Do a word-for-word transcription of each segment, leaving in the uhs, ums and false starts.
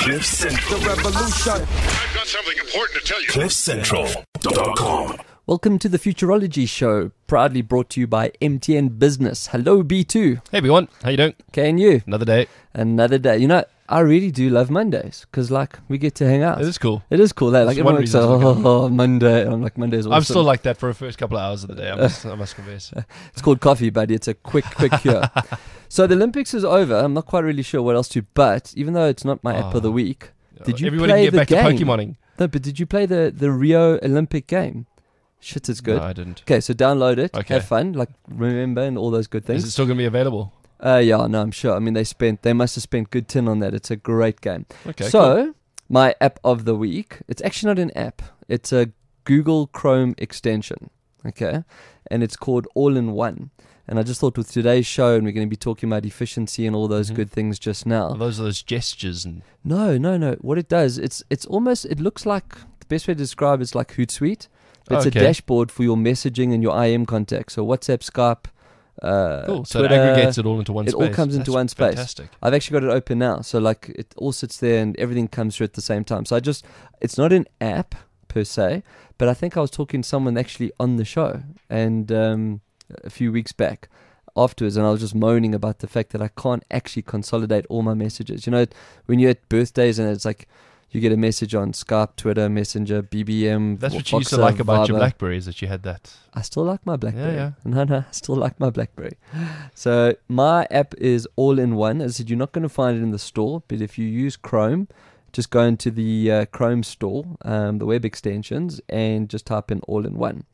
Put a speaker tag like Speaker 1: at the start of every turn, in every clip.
Speaker 1: Cliff Central. The revolution.
Speaker 2: I've got something important to tell you.
Speaker 1: cliff central dot com.
Speaker 3: Welcome to the Futurology Show, proudly brought to you by M T N Business. Hello, B two.
Speaker 4: Hey everyone, how you doing?
Speaker 3: Okay, and you?
Speaker 4: Another day.
Speaker 3: Another day. You know, I really do love Mondays because, like, we get to hang out.
Speaker 4: It is cool.
Speaker 3: It is cool. That, like,
Speaker 4: That's one
Speaker 3: everyone's like,
Speaker 4: reason to
Speaker 3: oh,
Speaker 4: look
Speaker 3: oh, Monday. I'm like, Monday's awesome.
Speaker 4: I'm still like that for the first couple of hours of the day, I must, I must confess.
Speaker 3: It's called coffee, buddy. It's a quick, quick cure. So the Olympics is over. I'm not quite really sure what else to, but even though it's not my app of the
Speaker 4: Oh.
Speaker 3: week, did you
Speaker 4: Everybody
Speaker 3: play
Speaker 4: can get
Speaker 3: the
Speaker 4: back
Speaker 3: game?
Speaker 4: to Pokemoning.
Speaker 3: No, but did you play the, the Rio Olympic game? Shit, it's good.
Speaker 4: No, I didn't.
Speaker 3: Okay, so download it,
Speaker 4: Okay.
Speaker 3: have fun, like remember and all those good
Speaker 4: Is
Speaker 3: things.
Speaker 4: it still going to be available?
Speaker 3: Uh, yeah, no, I'm sure. I mean, they spent, they must have spent good tin on that. It's a great game.
Speaker 4: Okay,
Speaker 3: so,
Speaker 4: cool.
Speaker 3: my app of the week, it's actually not an app. It's a Google Chrome extension, okay? And it's called All-in-One. And I just thought with today's show, and we're going to be talking about efficiency and all those
Speaker 4: Mhm.
Speaker 3: good things just now.
Speaker 4: Are those are those gestures and
Speaker 3: No, no, no. What it does, it's it's almost, it looks like, the best way to describe it's like Hootsuite. It's
Speaker 4: Okay.
Speaker 3: a dashboard for your messaging and your I M contacts. So WhatsApp, Skype, uh,
Speaker 4: cool. So
Speaker 3: Twitter,
Speaker 4: it aggregates it all into one
Speaker 3: it
Speaker 4: space.
Speaker 3: all comes into
Speaker 4: That's
Speaker 3: one space.
Speaker 4: Fantastic.
Speaker 3: I've actually got it open now. So like it all sits there and everything comes through at the same time. So I just, it's not an app per se, but I think I was talking to someone actually on the show and um, a few weeks back afterwards, and I was just moaning about the fact that I can't actually consolidate all my messages. You know, when you're at birthdays and it's like you get a message on Skype, Twitter, Messenger, B B M.
Speaker 4: That's
Speaker 3: Vo-
Speaker 4: what you used to
Speaker 3: Voxer,
Speaker 4: like about your
Speaker 3: Viber.
Speaker 4: Blackberries, that you had that.
Speaker 3: I still like my BlackBerry.
Speaker 4: Yeah,
Speaker 3: No, no, I still like my BlackBerry. So my app is all in one. As I said, you're not going to find it in the store, but if you use Chrome, just go into the uh, Chrome store, um, the web extensions, and just type in all in one.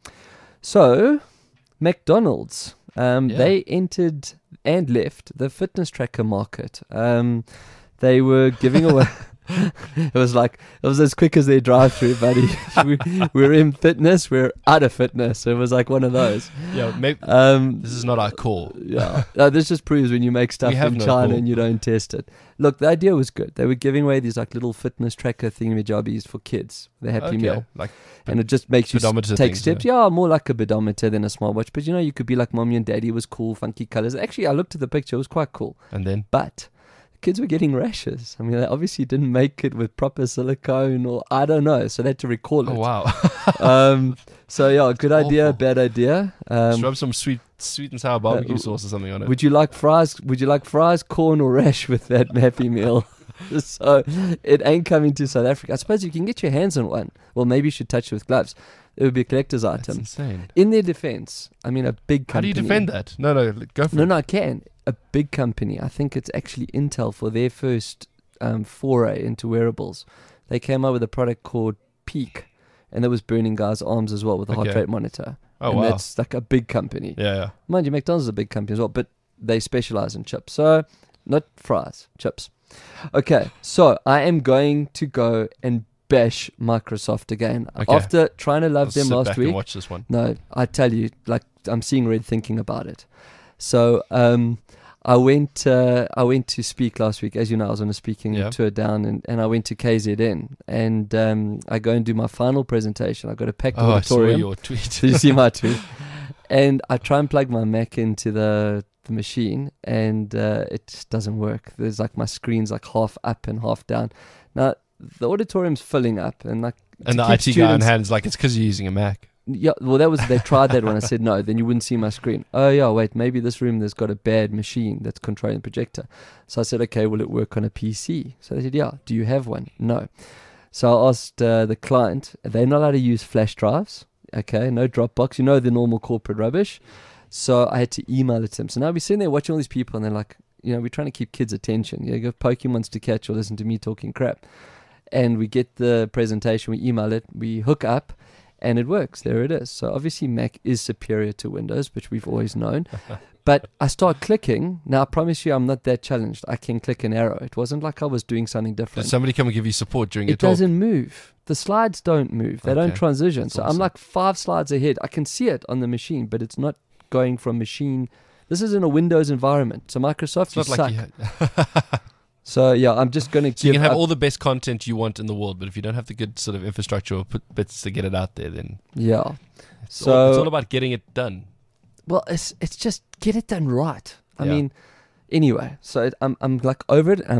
Speaker 3: So McDonald's, um,
Speaker 4: Yeah.
Speaker 3: they entered and left the fitness tracker market. Um, they were giving away. It was like, it was as quick as their drive through, buddy. we, we're in fitness, we're out of fitness. It was like one of those.
Speaker 4: Yeah, maybe
Speaker 3: Um,
Speaker 4: this is not our call.
Speaker 3: yeah, no, this just proves when you make stuff
Speaker 4: We have
Speaker 3: in
Speaker 4: no
Speaker 3: China
Speaker 4: call.
Speaker 3: and you don't test it. Look, the idea was good. They were giving away these like little fitness tracker thingamajobbies for kids, the Happy
Speaker 4: Okay,
Speaker 3: Meal.
Speaker 4: like
Speaker 3: And it just makes you s-
Speaker 4: pedometer
Speaker 3: take
Speaker 4: things,
Speaker 3: steps. Yeah. more like a pedometer than a smartwatch. But you know, you could be like mommy and daddy. It was cool, funky colors. Actually, I looked at the picture. It was quite cool.
Speaker 4: and then
Speaker 3: But kids were getting rashes. I mean, they obviously didn't make it with proper silicone or I don't know. So they had to recall it.
Speaker 4: oh wow,
Speaker 3: Um, so yeah, good
Speaker 4: It's
Speaker 3: idea,
Speaker 4: awful.
Speaker 3: bad idea.
Speaker 4: just
Speaker 3: Um,
Speaker 4: rub some sweet sweet and sour barbecue
Speaker 3: uh,
Speaker 4: sauce or something on it.
Speaker 3: would you like fries? Would you like fries, corn, or rash with that Happy Meal? So it ain't coming to South Africa. I suppose you can get your hands on one. Well, maybe you should touch it with gloves. It would be a collector's
Speaker 4: That's
Speaker 3: item.
Speaker 4: insane.
Speaker 3: In their defense, I mean, a big
Speaker 4: How do
Speaker 3: company.
Speaker 4: you defend that? No, no, go for
Speaker 3: No,
Speaker 4: it.
Speaker 3: no, I can. A big company. I think it's actually Intel for their first um, foray into wearables. They came out with a product called Peak, and that was burning guys' arms as well with a heart
Speaker 4: Okay.
Speaker 3: rate monitor.
Speaker 4: Oh
Speaker 3: and
Speaker 4: wow.
Speaker 3: that's like a big company.
Speaker 4: Yeah, yeah.
Speaker 3: Mind you, McDonald's is a big company as well, but they specialize in chips. So, not fries, chips. Okay, so I am going to go and bash Microsoft again.
Speaker 4: Okay.
Speaker 3: After trying to love
Speaker 4: I'll
Speaker 3: them
Speaker 4: sit
Speaker 3: last
Speaker 4: back
Speaker 3: week.
Speaker 4: and watch this one.
Speaker 3: No, I tell you, like, I'm seeing red thinking about it. So, um, I went, uh, I went to speak last week. As you know, I was on a speaking
Speaker 4: Yeah.
Speaker 3: tour down, and, and I went to K Z N, and um, I go and do my final presentation. I got a packed
Speaker 4: Oh, I saw
Speaker 3: auditorium.
Speaker 4: your tweet.
Speaker 3: Did you see my tweet? And I try and plug my Mac into the, the machine, and uh, it just doesn't work. There's like my screen's like half up and half down. Now the auditorium's filling up, and like
Speaker 4: And
Speaker 3: to
Speaker 4: the
Speaker 3: keep
Speaker 4: I T guy on
Speaker 3: students-
Speaker 4: hand is like, it's because you're using a Mac.
Speaker 3: Yeah, well, that was they tried that when I said no. Then you wouldn't see my screen. Oh yeah, wait, maybe this room there's got a bad machine that's controlling the projector. So I said, okay, will it work on a P C? So they said, yeah. Do you have one? No. So I asked uh, the client. They're not allowed to use flash drives. Okay, no Dropbox. You know the normal corporate rubbish. So I had to email it to them. So now we're sitting there watching all these people, and they're like, you know, we're trying to keep kids' attention. You know, you have Pokemons to catch or listen to me talking crap. And we get the presentation, we email it, we hook up, and it works. There it is. So obviously Mac is superior to Windows, which we've always known. But I start clicking. Now I promise you I'm not that challenged. I can click an arrow. It wasn't like I was doing something
Speaker 4: Did
Speaker 3: different.
Speaker 4: somebody come and give you support during your
Speaker 3: It
Speaker 4: talk?
Speaker 3: doesn't move. The slides don't move. They don't
Speaker 4: Okay.
Speaker 3: transition.
Speaker 4: That's
Speaker 3: so I'm
Speaker 4: awesome.
Speaker 3: like five slides ahead. I can see it on the machine, but it's not going from machine. This is in a Windows environment. So Microsoft,
Speaker 4: It's
Speaker 3: you
Speaker 4: not like
Speaker 3: suck.
Speaker 4: you ha-
Speaker 3: So yeah, I'm just going to
Speaker 4: So you
Speaker 3: give
Speaker 4: can have
Speaker 3: up.
Speaker 4: all the best content you want in the world, but if you don't have the good sort of infrastructure or put bits to get it out there, then
Speaker 3: Yeah.
Speaker 4: it's,
Speaker 3: So
Speaker 4: all, it's all about getting it done.
Speaker 3: well, it's it's just get it done right. I
Speaker 4: Yeah.
Speaker 3: mean, anyway, so it, I'm I'm like over it. I'm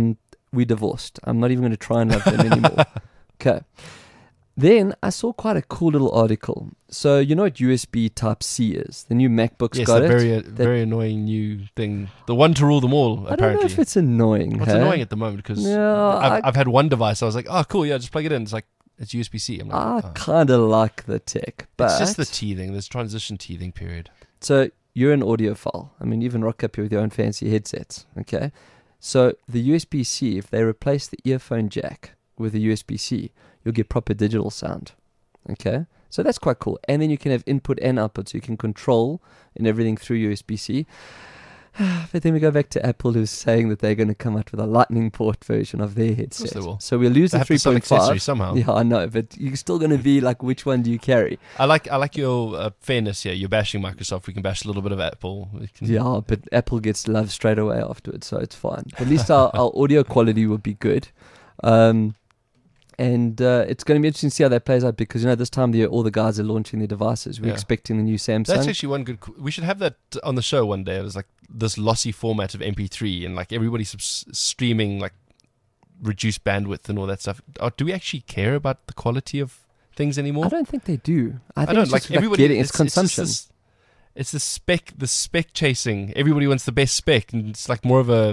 Speaker 3: we divorced. I'm not even going to try and love them anymore. Okay. Then I saw quite a cool little article. So you know what U S B Type C is? The new MacBooks
Speaker 4: Yes,
Speaker 3: got
Speaker 4: a
Speaker 3: it.
Speaker 4: very uh,
Speaker 3: That-
Speaker 4: very annoying new thing. The one to rule them all.
Speaker 3: I don't
Speaker 4: Apparently,
Speaker 3: know if it's annoying.
Speaker 4: Well, it's
Speaker 3: hey?
Speaker 4: annoying at the moment because
Speaker 3: No,
Speaker 4: I've,
Speaker 3: I-
Speaker 4: I've had one device. I was like, oh, cool, yeah, just plug it in. It's like it's U S B C. I'm like,
Speaker 3: I
Speaker 4: oh.
Speaker 3: kind of like the tech, but
Speaker 4: It's just the teething. There's transition teething period.
Speaker 3: so you're an audiophile. I mean, you even rock up here with your own fancy headsets. Okay, so the U S B C, if they replace the earphone jack with a U S B C, you'll get proper digital sound. Okay, so that's quite cool. And then you can have input and output, so you can control and everything through U S B C. But then we go back to Apple, who's saying that they're going to come out with a lightning port version of their headset.
Speaker 4: they will.
Speaker 3: So we'll lose
Speaker 4: They
Speaker 3: the
Speaker 4: have to
Speaker 3: three
Speaker 4: sell
Speaker 3: point
Speaker 4: accessories
Speaker 3: five.
Speaker 4: somehow.
Speaker 3: Yeah, I know, but you're still going to be like, which one do you carry?
Speaker 4: I like I like your uh, fairness here. You're bashing Microsoft. We can bash a little bit of Apple. We can,
Speaker 3: Yeah, but Apple gets love straight away afterwards, so it's fine. At least our, our audio quality will be good. Um, and uh, it's going to be interesting to see how that plays out because, you know, this time of the year, all the guys are launching their devices. We're
Speaker 4: Yeah.
Speaker 3: expecting the new Samsung.
Speaker 4: That's actually one good. We should have that on the show one day. It was like this lossy format of M P three and like everybody subs- streaming like reduced bandwidth and all that stuff. Uh, do we actually care about the quality of things anymore?
Speaker 3: I don't think they do. I think
Speaker 4: don't
Speaker 3: it's
Speaker 4: like
Speaker 3: just like
Speaker 4: everybody.
Speaker 3: getting, it's,
Speaker 4: just
Speaker 3: consumption.
Speaker 4: this- It's the spec, the spec chasing. Everybody wants the best spec, and it's like more of a,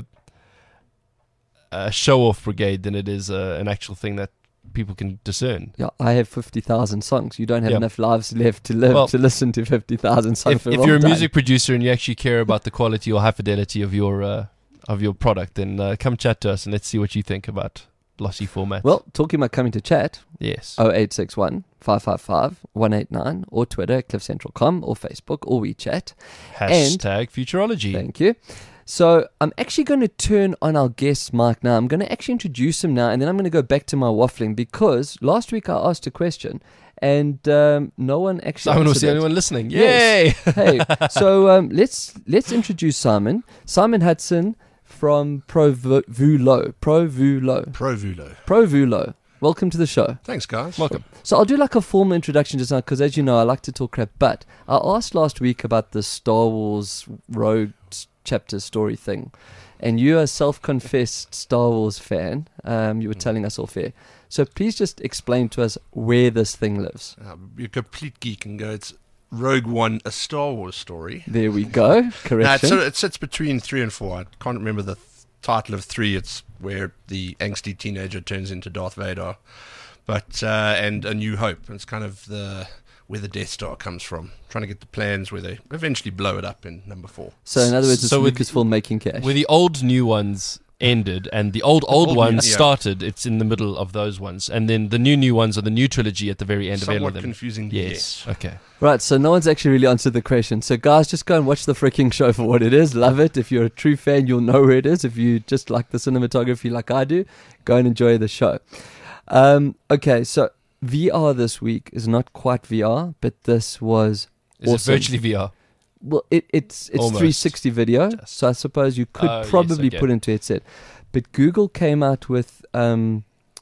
Speaker 4: a show-off brigade than it is uh, an actual thing that people can discern.
Speaker 3: Yeah, I have fifty thousand songs. You don't have
Speaker 4: Yeah.
Speaker 3: enough lives left to live
Speaker 4: Well,
Speaker 3: to listen to fifty thousand songs.
Speaker 4: If,
Speaker 3: So
Speaker 4: if
Speaker 3: well
Speaker 4: you're a
Speaker 3: done.
Speaker 4: music producer and you actually care about the quality or high fidelity of your uh, of your product, then uh, come chat to us and let's see what you think about lossy formats.
Speaker 3: Well, talking about coming to chat,
Speaker 4: yes.
Speaker 3: oh eight six one, five five five, one eight nine, or Twitter, cliff central dot com, or Facebook, or WeChat.
Speaker 4: Hashtag Futurology.
Speaker 3: Thank you. So I'm actually going to turn on our guest mic now. I'm going to actually introduce him now, and then I'm going to go back to my waffling because last week I asked a question, and um, no one actually
Speaker 4: Simon was
Speaker 3: answered
Speaker 4: the
Speaker 3: it.
Speaker 4: only one listening. Yay!
Speaker 3: Yes. Hey, so um, let's let's introduce Simon. Simon Hudson from Provulo. Provulo.
Speaker 1: Provulo.
Speaker 3: Provulo. Welcome to the show.
Speaker 1: Thanks, guys.
Speaker 4: Welcome.
Speaker 3: So I'll do like a formal introduction just now because, as you know, I like to talk crap. But I asked last week about the Star Wars Rogue s- chapter story thing, and you're a self-confessed Star Wars fan. Um, you were telling us off air. So please just explain to us where this thing lives.
Speaker 1: Uh, you're a complete geek and go, it's Rogue One, a Star Wars story.
Speaker 3: There we go.
Speaker 1: No,
Speaker 3: Correction.
Speaker 1: it's, so it sits between three and four. I can't remember the th- title of three. It's where the angsty teenager turns into Darth Vader, but uh, and A New Hope. It's kind of the where the Death Star comes from. Trying to get the plans where they eventually blow it up in number four.
Speaker 3: So in other words, it's
Speaker 4: So with-
Speaker 3: Lucasfilm making cash.
Speaker 4: Where the old new ones ended and the old old,
Speaker 1: old
Speaker 4: ones
Speaker 1: new- yeah.
Speaker 4: started, it's in the middle of those ones, and then the new new ones are the new trilogy at the very end of all
Speaker 1: Somewhat
Speaker 4: of them.
Speaker 1: confusing.
Speaker 4: Yes. Okay.
Speaker 3: Right, so no one's actually really answered the question. So guys, just go and watch the freaking show for what it is. Love it. If you're a true fan, you'll know where it is. If you just like the cinematography like I do, go and enjoy the show. Um, okay, so V R this week is not quite V R, but this was
Speaker 4: Is
Speaker 3: Awesome.
Speaker 4: it virtually V R?
Speaker 3: well, it, it's it's
Speaker 4: Almost.
Speaker 3: three sixty video,
Speaker 4: Just.
Speaker 3: so I suppose you could
Speaker 4: Oh, yes,
Speaker 3: probably
Speaker 4: okay.
Speaker 3: put into headset. But Google came out with um,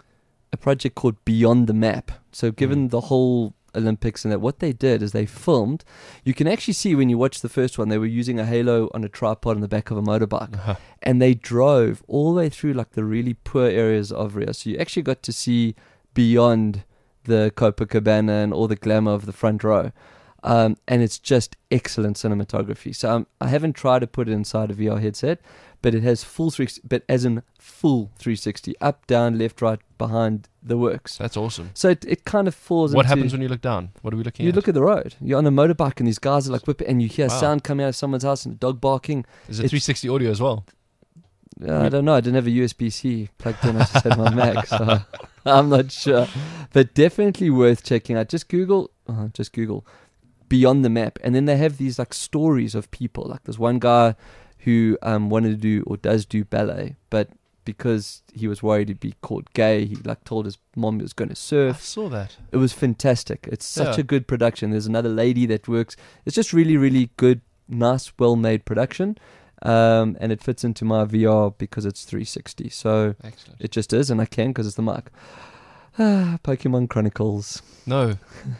Speaker 3: a project called Beyond the Map. So given
Speaker 4: Mm.
Speaker 3: the whole Olympics and that, what they did is they filmed. You can actually see when you watch the first one, they were using a halo on a tripod on the back of a motorbike,
Speaker 4: Uh-huh.
Speaker 3: and they drove all the way through like the really poor areas of Rio. So you actually got to see beyond the Copacabana and all the glamour of the front row. Um, and it's just excellent cinematography. So um, I haven't tried to put it inside a V R headset, but it has full three, but as in full three sixty, up, down, left, right, behind, the works.
Speaker 4: That's awesome.
Speaker 3: So it, it kind of falls
Speaker 4: What
Speaker 3: into...
Speaker 4: happens when you look down? What are we looking
Speaker 3: You
Speaker 4: at?
Speaker 3: look at the road. You're on a motorbike and these guys are like whipping, and you hear
Speaker 4: Wow.
Speaker 3: sound coming out of someone's house and a dog barking.
Speaker 4: Is it
Speaker 3: it's-
Speaker 4: three sixty audio as well?
Speaker 3: Uh, I don't know. I didn't have a U S B C plugged in. I just had my Mac, so I'm not sure. But definitely worth checking out. Just Google, uh, just Google Beyond the Map, and then they have these like stories of people. Like there's one guy who um, wanted to do or does do ballet, but because he was worried he'd be called gay, he like told his mom he was going to
Speaker 4: I
Speaker 3: surf.
Speaker 4: saw that.
Speaker 3: It was fantastic. It's such
Speaker 4: Yeah.
Speaker 3: a good production. There's another lady that works. It's just really, really good, nice, well-made production. Um, and it fits into my V R because it's three sixty. So
Speaker 4: Excellent.
Speaker 3: it just is, and I can because it's the mic. Ah, Pokemon Chronicles.
Speaker 4: No.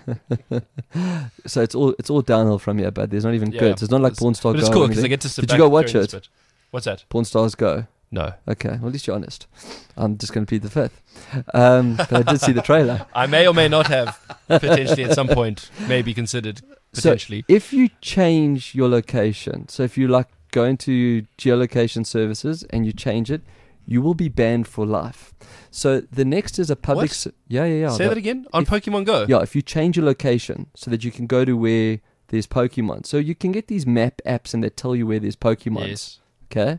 Speaker 3: So it's all it's all downhill from here, but there's not even
Speaker 4: Yeah,
Speaker 3: good. So it's not like
Speaker 4: it's-
Speaker 3: Pawn Star
Speaker 4: But
Speaker 3: Go.
Speaker 4: it's
Speaker 3: or
Speaker 4: cool because
Speaker 3: anything.
Speaker 4: they get to sit
Speaker 3: Did
Speaker 4: back
Speaker 3: you go watch
Speaker 4: during
Speaker 3: it?
Speaker 4: this bit. What's that?
Speaker 3: Pawn Stars Go.
Speaker 4: No.
Speaker 3: Okay, well, at least you're honest. I'm just going to plead the fifth. Um, but I did see the trailer.
Speaker 4: I may or may not have potentially at some point maybe considered potentially.
Speaker 3: So if you change your location, so if you like go into geolocation services and you change it, you will be banned for life. So the next is a public...
Speaker 4: What?
Speaker 3: Se- yeah, yeah, yeah.
Speaker 4: Say that again? On
Speaker 3: if-
Speaker 4: Pokemon Go?
Speaker 3: Yeah, if you change your location so that you can go to where there's Pokemon. So you can get these map apps and they tell you where there's Pokemon.
Speaker 4: Yes.
Speaker 3: Okay?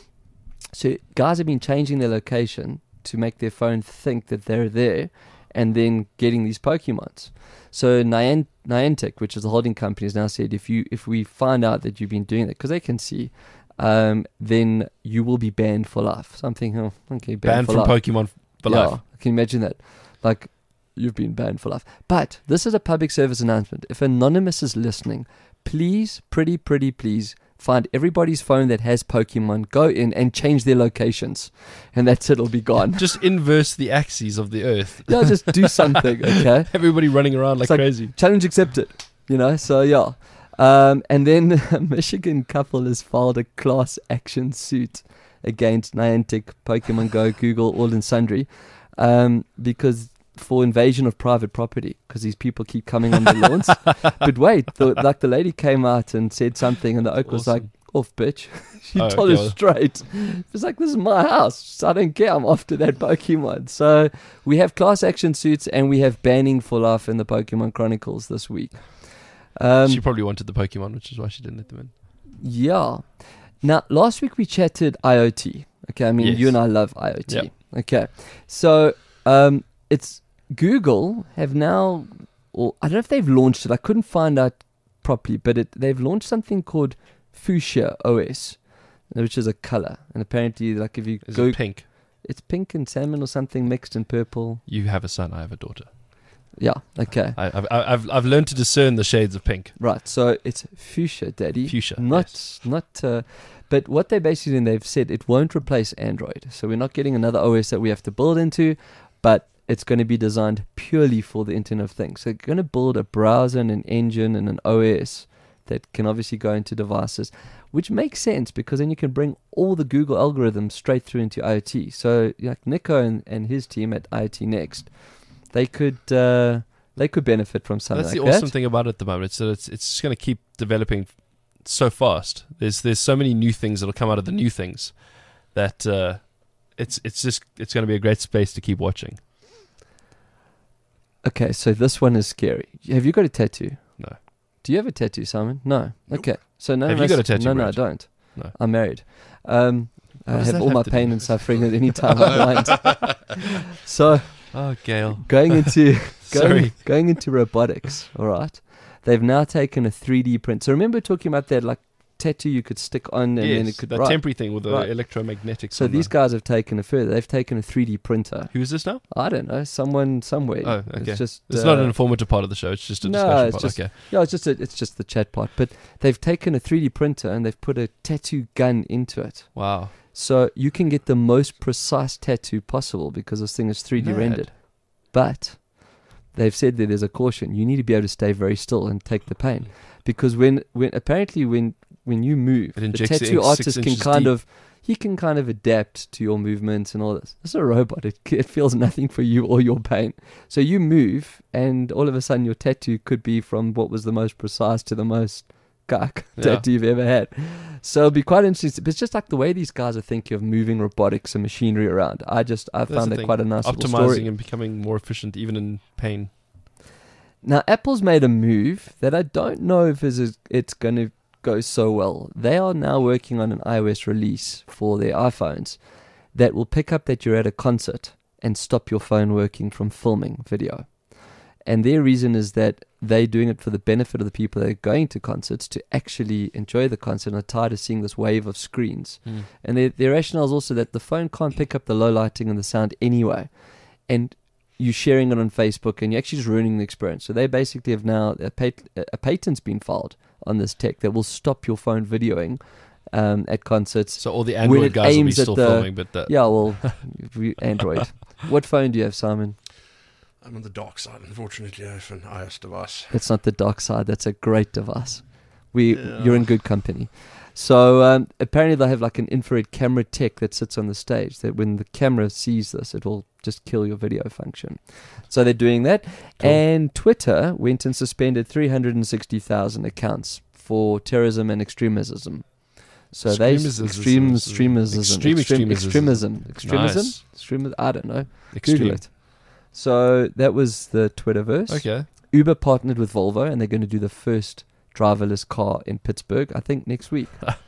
Speaker 3: So guys have been changing their location to make their phone think that they're there and then getting these Pokemons. So Niant- Niantic, which is the holding company, has now said if you if we find out that you've been doing that, because they can see, um, then you will be banned for life. Something, oh, okay, banned,
Speaker 4: Banned
Speaker 3: for
Speaker 4: from
Speaker 3: life.
Speaker 4: Pokemon for
Speaker 3: yeah,
Speaker 4: life.
Speaker 3: I can imagine that. Like, you've been banned for life. But this is a public service announcement. If Anonymous is listening, please, pretty, pretty, please, find everybody's phone that has Pokemon, go in and change their locations. And that's it, it'll be gone.
Speaker 4: Just inverse the axes of the Earth.
Speaker 3: Yeah, just do something, okay?
Speaker 4: Everybody running around like,
Speaker 3: It's like-
Speaker 4: crazy.
Speaker 3: Challenge accepted, you know, so yeah. Um, and then a Michigan couple has filed a class action suit against Niantic, Pokemon Go, Google, all and sundry, um, because for invasion of private property, because these people keep coming on the lawns. But wait, the, like the lady came out and said something, and the oak was like,
Speaker 4: Awesome.
Speaker 3: off, bitch. She
Speaker 4: Oh,
Speaker 3: told
Speaker 4: okay.
Speaker 3: her straight. It's like, this is my house. I don't care. I'm after that Pokemon. So we have class action suits and we have banning for life in the Pokemon Chronicles this week. Um,
Speaker 4: She probably wanted the Pokemon, which is why she didn't let them in.
Speaker 3: yeah. Now, last week we chatted IoT. Okay, I mean,
Speaker 4: Yes.
Speaker 3: you and I love IoT.
Speaker 4: Yep.
Speaker 3: Okay, so um, it's Google have now, or I don't know if they've launched it. I couldn't find out properly, but it, they've launched something called Fuchsia O S, which is a color. And apparently, like if you
Speaker 4: Is
Speaker 3: go,
Speaker 4: it pink?
Speaker 3: it's pink and salmon or something mixed in purple.
Speaker 4: You have a son, I have a daughter.
Speaker 3: Yeah. Okay.
Speaker 4: I, I've, I've, I've learned to discern the shades of pink.
Speaker 3: Right. So it's Fuchsia, Daddy.
Speaker 4: Fuchsia,
Speaker 3: Not,
Speaker 4: yes.
Speaker 3: not. Uh, but what they basically they've said it won't replace Android. So we're not getting another O S that we have to build into, but it's going to be designed purely for the Internet of Things. So they're going to build a browser and an engine and an O S that can obviously go into devices, which makes sense because then you can bring all the Google algorithms straight through into IoT. So like Nico and, and his team at IoT Next, they could uh, they could benefit from something
Speaker 4: That's
Speaker 3: like
Speaker 4: the awesome
Speaker 3: that.
Speaker 4: thing about it at the moment. It's that it's it's just going to keep developing so fast. There's there's so many new things that'll come out of the new things that uh, it's it's just it's going to be a great space to keep watching.
Speaker 3: Okay, so this one is scary. Have you got a tattoo?
Speaker 4: No.
Speaker 3: Do you have a tattoo, Simon? No. Okay. So no.
Speaker 4: Have
Speaker 3: no,
Speaker 4: you got a tattoo,
Speaker 3: No, no, I
Speaker 4: Brad?
Speaker 3: don't.
Speaker 4: No.
Speaker 3: I'm married. Um, I
Speaker 4: What does
Speaker 3: have
Speaker 4: that
Speaker 3: all
Speaker 4: have
Speaker 3: my
Speaker 4: to
Speaker 3: pain
Speaker 4: do?
Speaker 3: and suffering at any time I mind. So
Speaker 4: Oh, Gail.
Speaker 3: going into going,
Speaker 4: Sorry.
Speaker 3: going into robotics, all right. They've now taken a three D print. So remember talking about that like tattoo you could stick on and then it
Speaker 4: Yes,
Speaker 3: could
Speaker 4: that
Speaker 3: right.
Speaker 4: temporary thing with the
Speaker 3: Right.
Speaker 4: electromagnetics.
Speaker 3: So
Speaker 4: on
Speaker 3: these
Speaker 4: the-
Speaker 3: guys have taken it further. They've taken a three D printer.
Speaker 4: Who is this now?
Speaker 3: I don't know, someone somewhere.
Speaker 4: Oh, okay.
Speaker 3: It's just
Speaker 4: It's
Speaker 3: uh,
Speaker 4: not an informative part of the show. It's just a
Speaker 3: No,
Speaker 4: discussion
Speaker 3: it's
Speaker 4: part.
Speaker 3: just-
Speaker 4: Okay.
Speaker 3: Yeah, it's just a, it's just the chat part. But they've taken a three D printer and they've put a tattoo gun into it.
Speaker 4: Wow.
Speaker 3: So you can get the most precise tattoo possible because this thing is three D
Speaker 4: Mad.
Speaker 3: rendered. But they've said that there's a caution. You need to be able to stay very still and take the pain. Because when, when apparently when when you move,
Speaker 4: It
Speaker 3: the
Speaker 4: injects the
Speaker 3: tattoo
Speaker 4: ink six
Speaker 3: artist can
Speaker 4: inches
Speaker 3: kind
Speaker 4: deep.
Speaker 3: of he can kind of adapt to your movements and all this. This is a robot. It, it feels nothing for you or your pain. So you move, and all of a sudden your tattoo could be from what was the most precise to the most cuck
Speaker 4: Yeah.
Speaker 3: tattoo you've ever had. So it'll be quite interesting. But it's just like the way these guys are thinking of moving robotics and machinery around. I just I
Speaker 4: That's
Speaker 3: found
Speaker 4: the
Speaker 3: that
Speaker 4: thing.
Speaker 3: quite a nice little
Speaker 4: Optimizing
Speaker 3: story.
Speaker 4: and becoming more efficient, even in pain.
Speaker 3: Now Apple's made a move that I don't know if is it's going to go so well. They are now working on an iOS release for their iPhones that will pick up that you're at a concert and stop your phone working from filming video. And their reason is that they're doing it for the benefit of the people that are going to concerts to actually enjoy the concert and are tired of seeing this wave of screens. And their, their rationale is also that the phone can't pick up the low lighting and the sound anyway. And you're sharing it on Facebook and you're actually just ruining the experience. So they basically have now, a, pat- a patent's been filed on this tech that will stop your phone videoing um, at concerts.
Speaker 4: So all the
Speaker 3: When
Speaker 4: Android
Speaker 3: it
Speaker 4: guys will be
Speaker 3: aims at
Speaker 4: still
Speaker 3: the-
Speaker 4: filming, but that,
Speaker 3: Yeah, well, we- Android. What phone do you have, Simon?
Speaker 1: I'm on the dark side, unfortunately. I have an iOS device.
Speaker 3: That's not the dark side. That's a great device. We,
Speaker 1: Yeah.
Speaker 3: You're in good company. So um, apparently they have like an infrared camera tech that sits on the stage that when the camera sees this, it will just kill your video function. So they're doing that.
Speaker 4: Cool.
Speaker 3: And Twitter went and suspended three hundred sixty thousand accounts for terrorism and extremism. So they
Speaker 4: Extremism.
Speaker 3: extreme extremism,
Speaker 4: Extreme
Speaker 3: extreme
Speaker 4: extremism.
Speaker 3: extremism, extremism,
Speaker 4: Nice.
Speaker 3: extremism. I don't know.
Speaker 4: Extreme.
Speaker 3: Google it. So that was the Twitterverse.
Speaker 4: Okay.
Speaker 3: Uber partnered with Volvo, and they're going to do the first driverless car in Pittsburgh, I think, next week.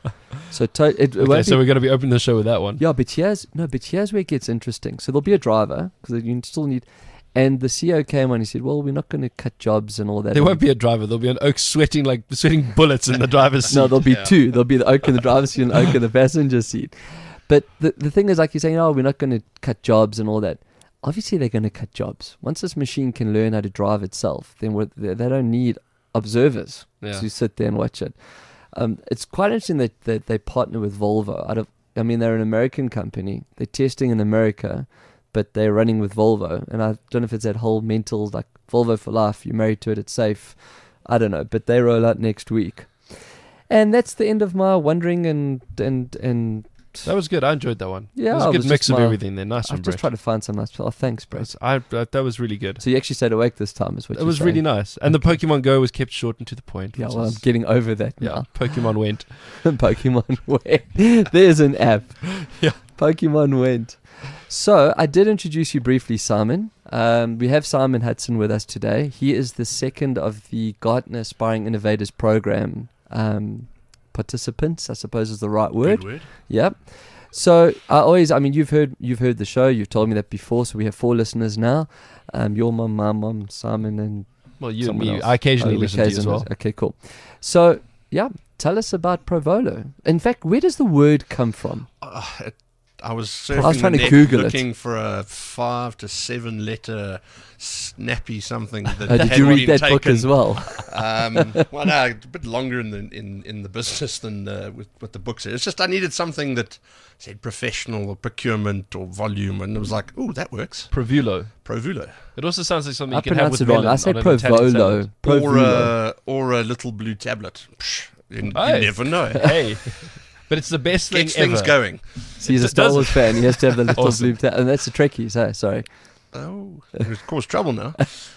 Speaker 3: so to, it, it
Speaker 4: Okay,
Speaker 3: won't
Speaker 4: so
Speaker 3: be,
Speaker 4: we're going to be opening the show with that one.
Speaker 3: yeah, but here's no, but here's where it gets interesting. So there'll be a driver because you still need. And the C E O came on. He said, "Well, we're not going to cut jobs and all that."
Speaker 4: There won't be a driver. There'll be an oak sweating like sweating bullets in the driver's seat.
Speaker 3: No, there'll be
Speaker 1: Yeah.
Speaker 3: two. There'll be the oak in the driver's seat and oak in the passenger seat. But the the thing is, like you're saying, oh, we're not going to cut jobs and all that. Obviously, they're going to cut jobs. Once this machine can learn how to drive itself, then we're, they they don't need observers
Speaker 4: Yeah.
Speaker 3: to sit there and watch it. Um, it's quite interesting that, that they partner with Volvo. Out of, I mean, they're an American company. They're testing in America, but they're running with Volvo. And I don't know if it's that whole mental, like Volvo for life, you're married to it, it's safe. I don't know, but they roll out next week. And that's the end of my wondering and and and
Speaker 4: That was good. I enjoyed that one.
Speaker 3: Yeah,
Speaker 4: it was
Speaker 3: it
Speaker 4: a good
Speaker 3: was
Speaker 4: mix
Speaker 3: just
Speaker 4: of
Speaker 3: my-
Speaker 4: everything there. Nice
Speaker 3: I've
Speaker 4: one,
Speaker 3: just
Speaker 4: Brett.
Speaker 3: tried to find some nice. Oh, thanks, bro.
Speaker 4: I, I, that was really good.
Speaker 3: So you actually stayed awake this time, is what
Speaker 4: It
Speaker 3: you're
Speaker 4: was
Speaker 3: saying.
Speaker 4: really nice. And the Pokemon Go was kept short and to the point.
Speaker 3: Yeah,
Speaker 4: which
Speaker 3: well, I'm
Speaker 4: is-
Speaker 3: getting over that
Speaker 4: yeah,
Speaker 3: now.
Speaker 4: Pokemon went.
Speaker 3: Pokemon went. There's an app.
Speaker 4: Yeah.
Speaker 3: Pokemon went. So I did introduce you briefly, Simon. Um, we have Simon Hudson with us today. He is the second of the Gartner Aspiring Innovators Program um, participants, I suppose is the right word.
Speaker 1: Good word.
Speaker 3: Yep. So I always, I mean, you've heard you've heard the show. You've told me that before. So we have four listeners now. Um, your mum, my mum, Simon, and
Speaker 4: Well, you and
Speaker 3: someone
Speaker 4: me.
Speaker 3: else.
Speaker 4: I occasionally
Speaker 3: Oh,
Speaker 4: listen to you as
Speaker 3: occasionally.
Speaker 4: well.
Speaker 3: Okay, cool. So yeah, tell us about Provolo. In fact, where does the word come from?
Speaker 1: Uh, it, I was
Speaker 3: I
Speaker 1: surfing
Speaker 3: was trying
Speaker 1: the
Speaker 3: to
Speaker 1: net
Speaker 3: Google it.
Speaker 1: looking for a five to seven letter snappy something that
Speaker 3: Uh, did
Speaker 1: had
Speaker 3: you read
Speaker 1: been
Speaker 3: that
Speaker 1: taken.
Speaker 3: book as well?
Speaker 1: Um, well, no, a bit longer in the in, in the business than uh, with what the book said. It's just I needed something that said professional or procurement or volume, and it was like, oh, that works.
Speaker 4: Provulo.
Speaker 1: Provulo.
Speaker 4: It also sounds like something
Speaker 3: I
Speaker 4: you can have
Speaker 3: pronounce
Speaker 4: with
Speaker 3: it wrong.
Speaker 4: melon
Speaker 3: I say
Speaker 4: on an Italian
Speaker 3: Provolo.
Speaker 4: salad.
Speaker 1: Or
Speaker 3: Provulo.
Speaker 1: a, or a little blue tablet. Psh, you, you
Speaker 4: Hey.
Speaker 1: never know.
Speaker 4: Hey. But it's the best thing
Speaker 1: Gets things
Speaker 4: ever.
Speaker 1: going.
Speaker 3: See, he's a
Speaker 4: it
Speaker 3: Star
Speaker 4: does-
Speaker 3: Wars fan. He has to have the little
Speaker 4: Awesome.
Speaker 3: blue ta- and that's the Trekkies. Hey, sorry.
Speaker 1: Oh, it's caused trouble now.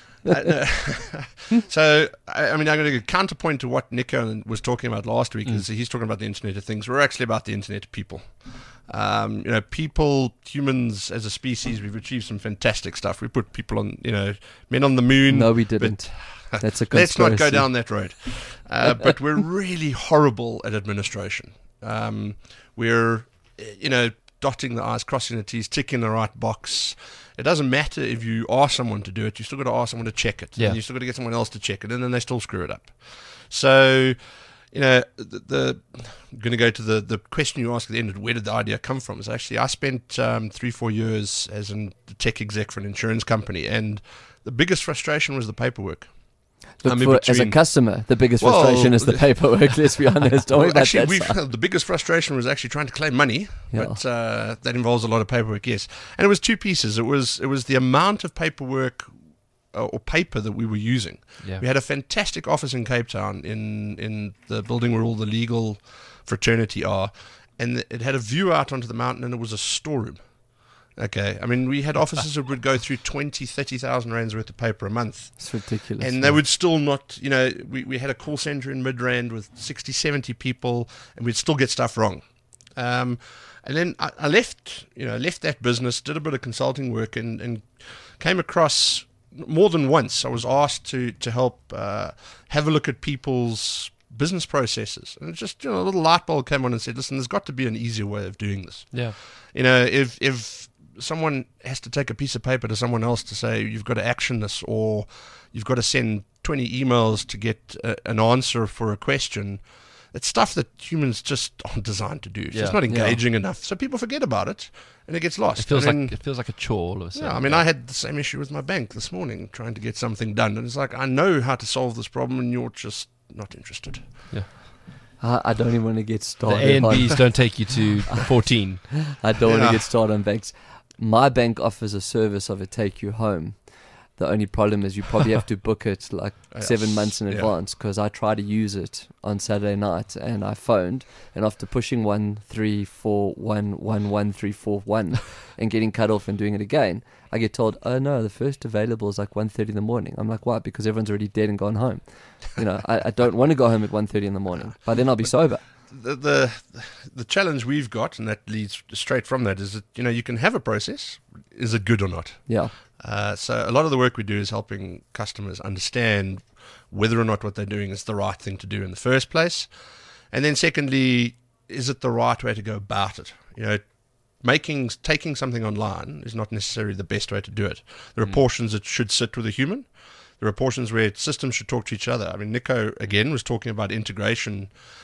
Speaker 1: Uh, no. So, I, I mean, I'm going to counterpoint to what Nico was talking about last week. Is he's talking about the Internet of Things. We're actually about the Internet of People. Um, you know, people, humans as a species, we've achieved some fantastic stuff. We put people on, you know, men on the moon.
Speaker 3: No, we didn't. That's a
Speaker 1: Let's not go
Speaker 3: conspiracy.
Speaker 1: down that road. Uh, but we're really horrible at administration. Um, we're, you know, dotting the I's, crossing the T's, ticking the right box. It doesn't matter if you ask someone to do it. You still got to ask someone to check it.
Speaker 4: Yeah.
Speaker 1: And you still got to get someone else to check it, and then they still screw it up. So, you know, the, the I'm going to go to the, the question you asked at the end, where did the idea come from? Is actually I spent um, three, four years as a tech exec for an insurance company, and the biggest frustration was the paperwork.
Speaker 3: Look,
Speaker 1: I mean,
Speaker 3: for, as a
Speaker 1: between-
Speaker 3: customer, the biggest
Speaker 1: Well,
Speaker 3: frustration is the paperwork. Let's be honest. Don't worry
Speaker 1: Well,
Speaker 3: about
Speaker 1: actually,
Speaker 3: that
Speaker 1: we've,
Speaker 3: side.
Speaker 1: the biggest frustration was actually trying to claim money,
Speaker 3: Yeah.
Speaker 1: but uh, that involves a lot of paperwork. Yes, and it was two pieces. It was it was the amount of paperwork uh, or paper that we were using.
Speaker 4: Yeah.
Speaker 1: We had a fantastic office in Cape Town, in in the building where all the legal fraternity are, and it had a view out onto the mountain, and it was a storeroom. Okay, I mean, we had officers that would go through twenty, thirty thousand rands worth of paper a month.
Speaker 3: It's ridiculous.
Speaker 1: And they would still not, you know, we, we had a call center in Midrand with sixty, seventy people, and we'd still get stuff wrong. Um, and then I, I left, you know, left that business, did a bit of consulting work, and, and came across more than once. I was asked to to help uh, have a look at people's business processes, and it's just, you know, a little light bulb came on and said, listen, there's got to be an easier way of doing this.
Speaker 4: Yeah.
Speaker 1: You know, if if someone has to take a piece of paper to someone else to say you've got to action this, or you've got to send twenty emails to get a, an answer for a question, it's stuff that humans just aren't designed to do. It's
Speaker 4: Yeah.
Speaker 1: just not engaging enough, so people forget about it and it gets lost.
Speaker 4: It feels
Speaker 1: And
Speaker 4: like
Speaker 1: then-
Speaker 4: it feels like a chore all of a sudden.
Speaker 1: yeah, I mean, I had the same issue with my bank this morning, trying to get something done, and it's like, I know how to solve this problem, and you're just not interested.
Speaker 3: I, I don't even want to get
Speaker 4: the
Speaker 3: started.
Speaker 4: A and
Speaker 3: on-
Speaker 4: B's don't take you to fourteen.
Speaker 3: I don't want to
Speaker 1: Yeah.
Speaker 3: get started on banks. My bank offers a service of a take you home. The only problem is you probably have to book it like
Speaker 1: Yes.
Speaker 3: seven months in
Speaker 1: Yeah.
Speaker 3: advance, because I tried to use it on Saturday night and I phoned, and after pushing one three four one one one three four one and getting cut off and doing it again, I get told, oh no, the first available is like one thirty in the morning. I'm like, why? Because everyone's already dead and gone home. You know, I, I don't want to go home at one thirty in the morning. By then I'll be sober.
Speaker 1: The, the the challenge we've got, and that leads straight from that, is that, you know, you can have a process. Is it good or not?
Speaker 3: Yeah.
Speaker 1: Uh, so a lot of the work we do is helping customers understand whether or not what they're doing is the right thing to do in the first place. And then secondly, is it the right way to go about it? You know, making taking something online is not necessarily the best way to do it. There are
Speaker 4: Mm.
Speaker 1: portions that should sit with a human. There are portions where systems should talk to each other. I mean, Nico, again, was talking about integration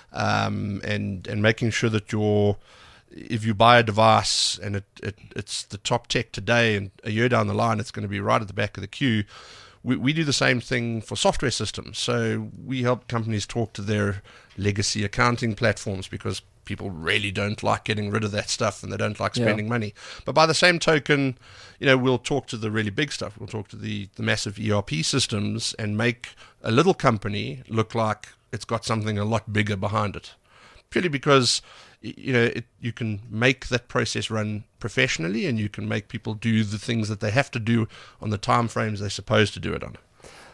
Speaker 1: um, and, and making sure that you're, if you buy a device and it, it it's the top tech today, and a year down the line it's going to be right at the back of the queue, we, we do the same thing for software systems. So we help companies talk to their legacy accounting platforms, because people really don't like getting rid of that stuff and they don't like
Speaker 3: Yeah.
Speaker 1: spending money. But by the same token, you know, we'll talk to the really big stuff. We'll talk to the, the massive E R P systems and make a little company look like it's got something a lot bigger behind it. Purely because, y- you know, it, you can make that process run professionally, and you can make people do the things that they have to do on the time frames they're supposed to do it on.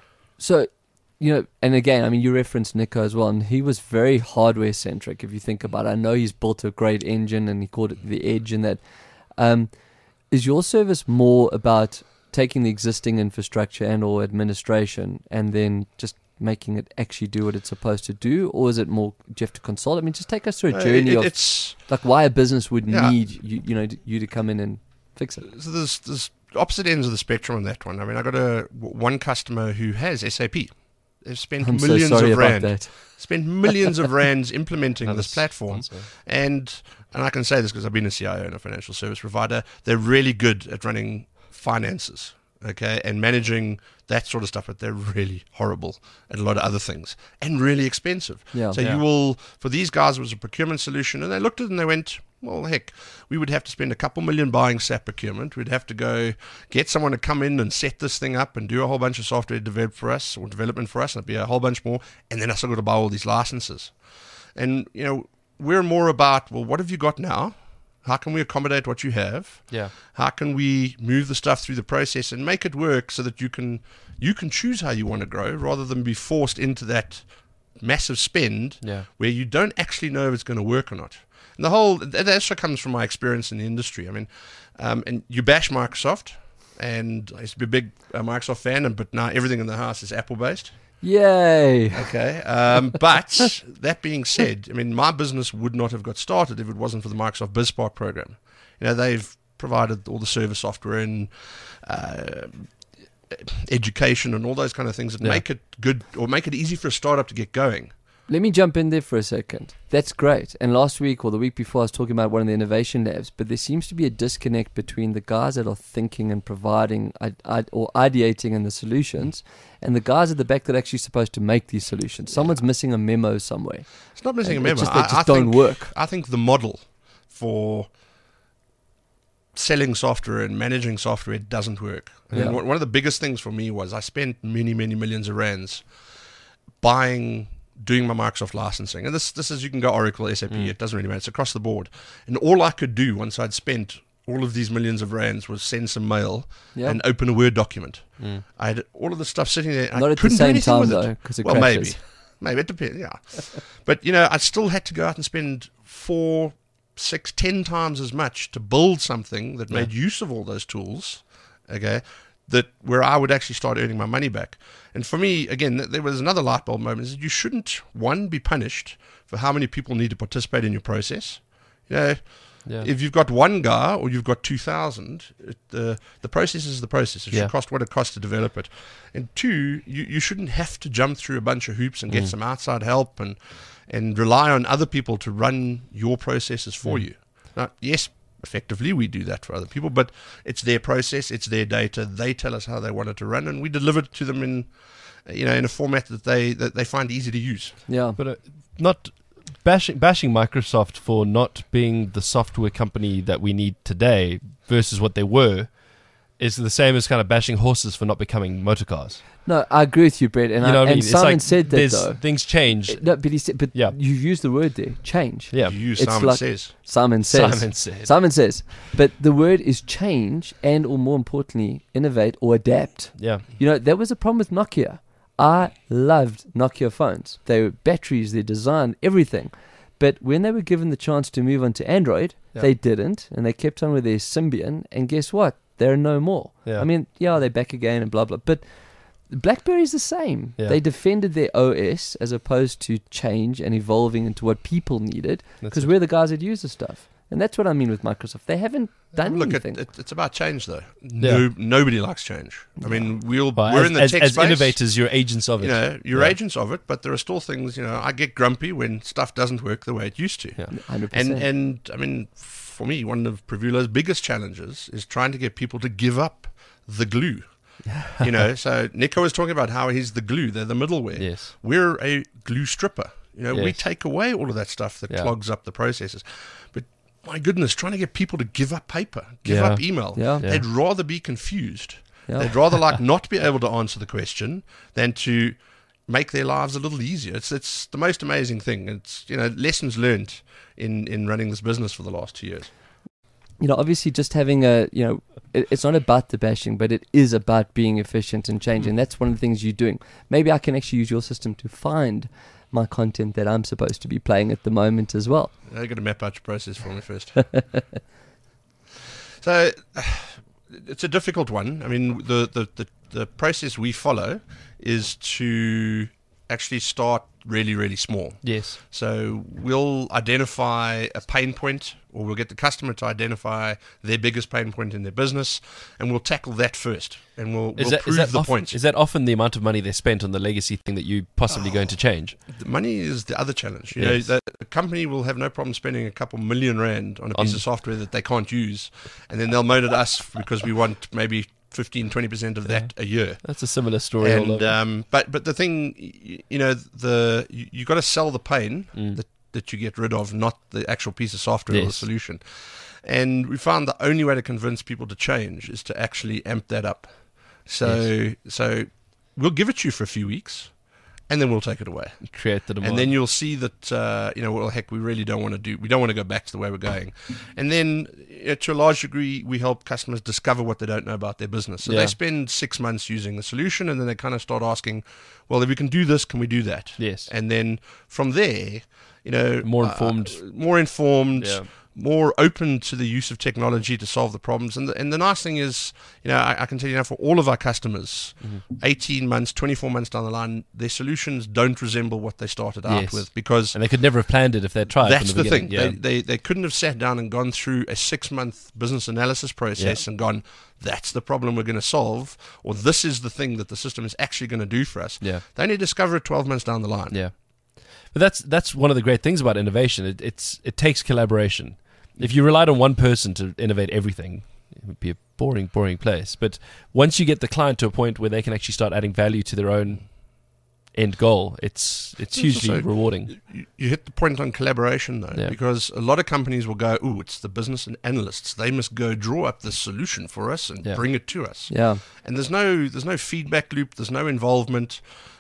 Speaker 3: So, you know, and again, I mean, you referenced Nico as well, and he was very hardware centric. If you think about it, I know he's built a great engine, and he called it the Edge. And that um, is your service more about taking the existing infrastructure and or administration, and then just making it actually do what it's supposed to do, or is it more do you have to consult? I mean, just take us through a
Speaker 1: Uh,
Speaker 3: journey
Speaker 1: it-
Speaker 3: of
Speaker 1: it's
Speaker 3: like why a business would
Speaker 1: Yeah.
Speaker 3: need you, you know, you to come in and fix it.
Speaker 1: so there's, there's opposite ends of the spectrum on that one. I mean, I got a one customer who has S A P. They've spent
Speaker 3: I'm so
Speaker 1: millions
Speaker 3: sorry
Speaker 1: of
Speaker 3: about
Speaker 1: rand,
Speaker 3: that.
Speaker 1: spent millions of rands implementing
Speaker 4: Another
Speaker 1: this platform.
Speaker 4: sponsor.
Speaker 1: And and I can say this because I've been a C I O in a financial service provider. They're really good at running finances, okay, and managing that sort of stuff, but they're really horrible at a lot of other things and really expensive.
Speaker 3: Yeah.
Speaker 1: So
Speaker 4: Yeah.
Speaker 1: you will, for these guys, it was a procurement solution, and they looked at it and they went, well, heck, we would have to spend a couple million buying S A P procurement. We'd have to go get someone to come in and set this thing up and do a whole bunch of software develop for us or development for us, and it'd be a whole bunch more. And then I still got to buy all these licenses. And, you know, we're more about, well, what have you got now? How can we accommodate what you have?
Speaker 4: Yeah.
Speaker 1: How can we move the stuff through the process and make it work so that you can you can choose how you want to grow, rather than be forced into that massive spend
Speaker 4: Yeah.
Speaker 1: where you don't actually know if it's going to work or not. And the whole that also comes from my experience in the industry. I mean, um, and you bash Microsoft, and I used to be a big uh, Microsoft fan, and but now everything in the house is Apple based.
Speaker 3: Yay!
Speaker 1: Okay, um, but that being said, I mean, my business would not have got started if it wasn't for the Microsoft BizSpark program. You know, they've provided all the service software and uh, education and all those kind of things that
Speaker 4: Yeah.
Speaker 1: make it good or make it easy for a startup to get going.
Speaker 3: Let me jump in there for a second. That's great. And last week or the week before, I was talking about one of the innovation labs, but there seems to be a disconnect between the guys that are thinking and providing I, I, or ideating in the solutions and the guys at the back that are actually supposed to make these solutions. Someone's missing a memo somewhere.
Speaker 1: It's not missing
Speaker 3: And
Speaker 1: a
Speaker 3: it's
Speaker 1: memo.
Speaker 3: just- they
Speaker 1: I,
Speaker 3: just
Speaker 1: I
Speaker 3: don't
Speaker 1: think,
Speaker 3: work.
Speaker 1: I think the model for selling software and managing software doesn't work. I mean,
Speaker 3: Yeah.
Speaker 1: one one of the biggest things for me was I spent many, many millions of rands buying, doing my Microsoft licensing. And this, this is, you can go Oracle, S A P,
Speaker 4: Mm.
Speaker 1: it doesn't really matter. It's across the board. And all I could do once I'd spent all of these millions of rands was send some mail
Speaker 3: Yeah.
Speaker 1: and open a Word document.
Speaker 4: Mm.
Speaker 1: I had all of the stuff sitting there. and
Speaker 3: Not
Speaker 1: I
Speaker 3: at the
Speaker 1: couldn't do
Speaker 3: same
Speaker 1: anything
Speaker 3: time,
Speaker 1: with it.
Speaker 3: though, because it
Speaker 1: Well,
Speaker 3: crashes.
Speaker 1: maybe. Maybe it depends, yeah. But, you know, I still had to go out and spend four, six, ten times as much to build something that made use of all those tools, okay, that where I would actually start earning my money back. And for me, again, th- there was another light bulb moment, is that you shouldn't, one, be punished for how many people need to participate in your process. You know,
Speaker 4: Yeah.
Speaker 1: if you've got one guy or you've got two thousand, it, the the process is the process. It
Speaker 4: Yeah.
Speaker 1: should cost what it costs to develop it. And two, you, you shouldn't have to jump through a bunch of hoops and get
Speaker 4: Mm.
Speaker 1: some outside help and and rely on other people to run your processes for
Speaker 4: Mm.
Speaker 1: you. Now, yes, effectively we do that for other people, but it's their process, it's their data. They tell us how they want it to run, and we deliver it to them in, you know, in a format that they that they find easy to use.
Speaker 3: Yeah.
Speaker 4: But uh, not bashing bashing Microsoft for not being the software company that we need today versus what they were is the same as kind of bashing horses for not becoming motor cars.
Speaker 3: No, I agree with you, Brett. And,
Speaker 4: You know
Speaker 3: I,
Speaker 4: what I mean?
Speaker 3: and
Speaker 4: It's
Speaker 3: Simon
Speaker 4: like
Speaker 3: said that
Speaker 4: there's-
Speaker 3: though.
Speaker 4: things change.
Speaker 3: Uh, No, but he said, but
Speaker 4: Yeah.
Speaker 3: you used the word there, change.
Speaker 4: Yeah.
Speaker 1: You use
Speaker 3: It's
Speaker 1: Simon
Speaker 3: like-
Speaker 1: says.
Speaker 3: Simon says.
Speaker 4: Simon said.
Speaker 3: Simon says. But the word is change and, or more importantly, innovate or adapt.
Speaker 4: Yeah.
Speaker 3: You know, there was a problem with Nokia. I loved Nokia phones. They were batteries, their design, everything. But when they were given the chance to move on to Android,
Speaker 4: Yeah.
Speaker 3: they didn't, and they kept on with their Symbian. And guess what? They're no more.
Speaker 4: Yeah.
Speaker 3: I mean, yeah, they're back again and blah blah. But BlackBerry's the same.
Speaker 4: Yeah.
Speaker 3: They defended their O S as opposed to change and evolving into what people needed,
Speaker 4: That's
Speaker 3: because
Speaker 4: it.
Speaker 3: we're the guys that use the stuff. And that's what I mean with Microsoft. They haven't done
Speaker 1: Look, it,
Speaker 3: anything.
Speaker 1: it, it's about change, though. No,
Speaker 4: Yeah.
Speaker 1: Nobody likes change. I mean, we'll,
Speaker 4: Well,
Speaker 1: we're
Speaker 4: as,
Speaker 1: in the
Speaker 4: as,
Speaker 1: tech
Speaker 4: as
Speaker 1: space.
Speaker 4: innovators, you're agents of it.
Speaker 1: You know, you're
Speaker 4: Yeah.
Speaker 1: agents of it, but there are still things. You know, I get grumpy when stuff doesn't work the way it used to.
Speaker 4: Yeah.
Speaker 3: one hundred
Speaker 1: And
Speaker 3: percent.
Speaker 1: and I mean, for me, one of Prevulo's biggest challenges is trying to get people to give up the glue. You know, so Nico was talking about how he's the glue; they're the middleware.
Speaker 4: Yes.
Speaker 1: We're a glue stripper. You know, we
Speaker 4: Yes.
Speaker 1: take away all of that stuff that
Speaker 4: Yeah.
Speaker 1: clogs up the processes. But my goodness, trying to get people to give up paper, give
Speaker 4: Yeah.
Speaker 1: up email.
Speaker 3: Yeah.
Speaker 4: Yeah.
Speaker 1: They'd rather be confused.
Speaker 3: Yeah.
Speaker 1: They'd rather like not be able to answer the question than to make their lives a little easier. It's it's the most amazing thing. It's, you know, lessons learned in, in running this business for the last two years.
Speaker 3: You know, obviously just having a, you know, it, it's not about the bashing, but it is about being efficient and changing. That's one of the things you're doing. Maybe I can actually use your system to find my content that I'm supposed to be playing at the moment as well.
Speaker 1: You've got to map out your process for me first. So it's a difficult one. I mean, the, the, the, the process we follow is to actually start really, really small.
Speaker 4: Yes.
Speaker 1: So we'll identify a pain point, or we'll get the customer to identify their biggest pain point in their business, and we'll tackle that first, and we'll,
Speaker 4: Is
Speaker 1: we'll
Speaker 4: that,
Speaker 1: prove
Speaker 4: is, that
Speaker 1: the
Speaker 4: often,
Speaker 1: point.
Speaker 4: is that often the amount of money they spent on the legacy thing that you possibly going to change?
Speaker 1: The money is the other challenge. You
Speaker 4: Yes.
Speaker 1: know, the, the company will have no problem spending a couple million rand on a piece
Speaker 4: On-
Speaker 1: of software that they can't use, and then they'll moan at us because we want maybe fifteen, twenty percent of that a year.
Speaker 4: That's a similar story. all
Speaker 1: And
Speaker 4: over.
Speaker 1: um, but but the thing, y- you know, the you, you got to sell the pain
Speaker 4: Mm.
Speaker 1: that that you get rid of, not the actual piece of software or the
Speaker 4: Yes.
Speaker 1: solution. And we found the only way to convince people to change is to actually amp that up. So so we'll give it to you for a few weeks, and then we'll take it away.
Speaker 4: Create the demand.
Speaker 1: And then you'll see that, uh, you know, well, heck, we really don't want to do, we don't want to go back to the way we're going. And then, you know, to a large degree, we help customers discover what they don't know about their business. So
Speaker 4: Yeah.
Speaker 1: they spend six months using the solution, and then they kind of start asking, well, if we can do this, can we do that?
Speaker 4: Yes.
Speaker 1: And then from there, you know,
Speaker 4: More
Speaker 1: uh,
Speaker 4: informed.
Speaker 1: more informed,
Speaker 4: Yeah.
Speaker 1: more open to the use of technology to solve the problems. And the, and the nice thing is, you know, I, I can tell you now, for all of our customers,
Speaker 4: Mm-hmm.
Speaker 1: eighteen months, twenty-four months down the line, their solutions don't resemble what they started out
Speaker 4: Yes.
Speaker 1: with, because
Speaker 4: and they could never have planned it if they tried.
Speaker 1: that's
Speaker 4: from the,
Speaker 1: the thing.
Speaker 4: beginning.
Speaker 1: They, they they couldn't have sat down and gone through a six month business analysis process
Speaker 4: Yeah.
Speaker 1: and gone, that's the problem we're going to solve, or this is the thing that the system is actually going to do for us.
Speaker 4: Yeah.
Speaker 1: They only discover it twelve months down the line.
Speaker 4: Yeah. But that's that's one of the great things about innovation. It, it's it takes collaboration. If you relied on one person to innovate everything, it would be a boring, boring place. But once you get the client to a point where they can actually start adding value to their own end goal, it's it's
Speaker 1: It's
Speaker 4: hugely
Speaker 1: also-
Speaker 4: rewarding.
Speaker 1: You, you hit the point on collaboration, though,
Speaker 4: Yeah.
Speaker 1: because a lot of companies will go, ooh, it's the business and analysts. They must go draw up the solution for us and
Speaker 4: Yeah.
Speaker 1: bring it to us.
Speaker 3: Yeah.
Speaker 1: And there's no there's no feedback loop. There's no involvement.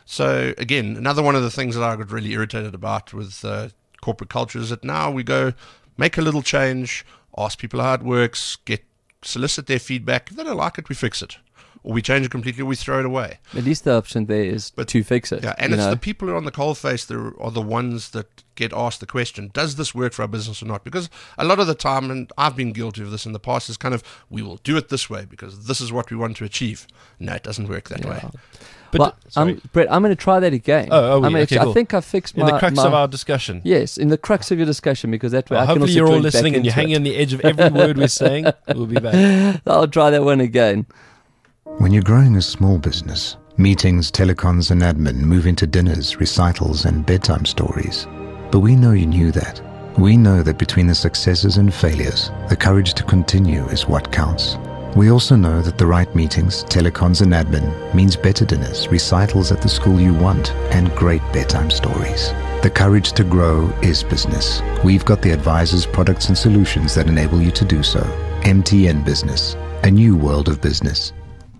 Speaker 1: So again, another one of the things that I got really irritated about with uh, corporate culture is that now we go make a little change, ask people how it works, get solicit their feedback. If they don't like it, we fix it, or we change it completely, or we throw it away.
Speaker 3: At least the option there is
Speaker 1: But-
Speaker 3: to fix it.
Speaker 1: Yeah, and
Speaker 3: you
Speaker 1: it's
Speaker 3: know?
Speaker 1: the people who are on the coalface that are the ones that get asked the question, does this work for our business or not? Because a lot of the time, and I've been guilty of this in the past, is kind of, we will do it this way because this is what we want to achieve. No, it doesn't work that
Speaker 3: Yeah.
Speaker 1: way.
Speaker 4: But
Speaker 3: well,
Speaker 4: sorry.
Speaker 3: I'm, Brett, I'm going to try that again.
Speaker 4: Oh, oh,
Speaker 3: I'm
Speaker 4: yeah,
Speaker 3: gonna
Speaker 4: okay,
Speaker 3: actually-
Speaker 4: cool.
Speaker 3: I think I fixed
Speaker 4: in
Speaker 3: my...
Speaker 4: the crux
Speaker 3: my-
Speaker 4: of our discussion.
Speaker 3: Yes, in the crux of your discussion, because that way
Speaker 4: Well,
Speaker 3: I can
Speaker 4: hopefully
Speaker 3: also
Speaker 4: you're all
Speaker 3: join back
Speaker 4: listening and you're
Speaker 3: into
Speaker 4: hanging
Speaker 3: it.
Speaker 4: on the edge of every word we're saying. We'll be back.
Speaker 3: I'll try that one again.
Speaker 5: When you're growing a small business, meetings, telecons, and admin move into dinners, recitals, and bedtime stories. But we know you knew that. We know that between the successes and failures, the courage to continue is what counts. We also know that the right meetings, telecons, and admin means better dinners, recitals at the school you want, and great bedtime stories. The courage to grow is business. We've got the advisors, products, and solutions that enable you to do so. M T N Business. a new world of business.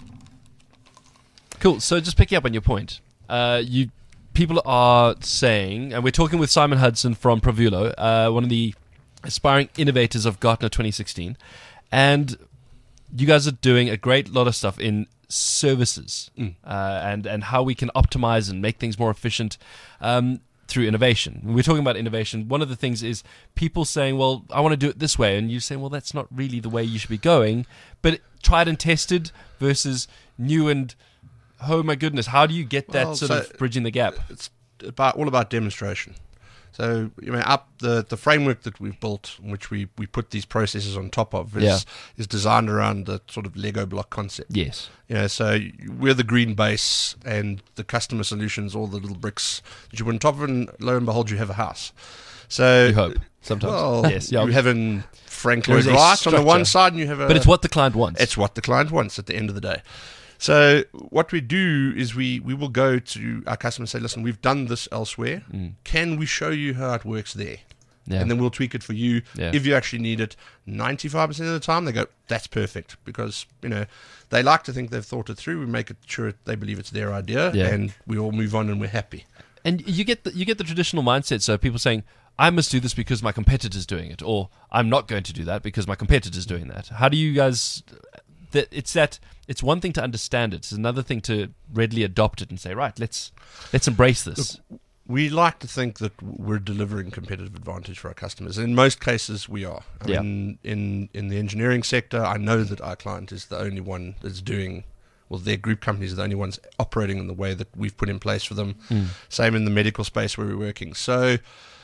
Speaker 4: Cool. So just picking up on your point, uh, you people are saying, and we're talking with Simon Hudson from Provulo, uh, one of the aspiring innovators of Gartner twenty sixteen, and you guys are doing a great lot of stuff in services mm. uh, and and how we can optimize and make things more efficient um, through innovation. When we're talking about innovation, one of the things is people saying, well, I want to do it this way, and you saying, well, that's not really the way you should be going, but tried and tested versus new and oh my goodness, how do you get that
Speaker 1: well,
Speaker 4: sort
Speaker 1: so
Speaker 4: of bridging the gap?
Speaker 1: It's about all about demonstration. So, you know, up the, the framework that we've built, in which we, we put these processes on top of, is
Speaker 4: Yeah.
Speaker 1: is designed around the sort of Lego block concept.
Speaker 4: Yes.
Speaker 1: You know, so we're the green base, and the customer solutions, all the little bricks that you put on top of, and lo and behold, you have a house. So,
Speaker 4: You hope sometimes.
Speaker 1: well,
Speaker 4: yes. Yeah.
Speaker 1: you have in Frank
Speaker 4: There
Speaker 1: Lloyd
Speaker 4: is a
Speaker 1: Wright on the one
Speaker 4: structure.
Speaker 1: side, and you have a...
Speaker 4: But it's what the client wants.
Speaker 1: It's what the client wants at the end of the day. So what we do is we, we will go to our customers and say, listen, we've done this elsewhere.
Speaker 4: Mm.
Speaker 1: Can we show you how it works there?
Speaker 4: Yeah.
Speaker 1: And then we'll tweak it for you.
Speaker 4: Yeah.
Speaker 1: If you actually need it, ninety-five percent of the time, they go, that's perfect. Because, you know, they like to think they've thought it through. We make it sure they believe it's their idea.
Speaker 4: Yeah.
Speaker 1: And we all move on and we're happy.
Speaker 4: And you get the, you get the traditional mindset. So people saying, I must do this because my competitor's doing it, or I'm not going to do that because my competitor's doing that. How do you guys... That it's that it's one thing to understand it. It's another thing to readily adopt it and say, right, let's let's embrace this.
Speaker 1: Look, we like to think that we're delivering competitive advantage for our customers. In most cases, we are. I
Speaker 4: Yeah.
Speaker 1: mean, in in the engineering sector, I know that our client is the only one that's doing. Well, their group companies are the only ones operating in the way that we've put in place for them.
Speaker 4: Mm.
Speaker 1: Same in the medical space where we're working. So,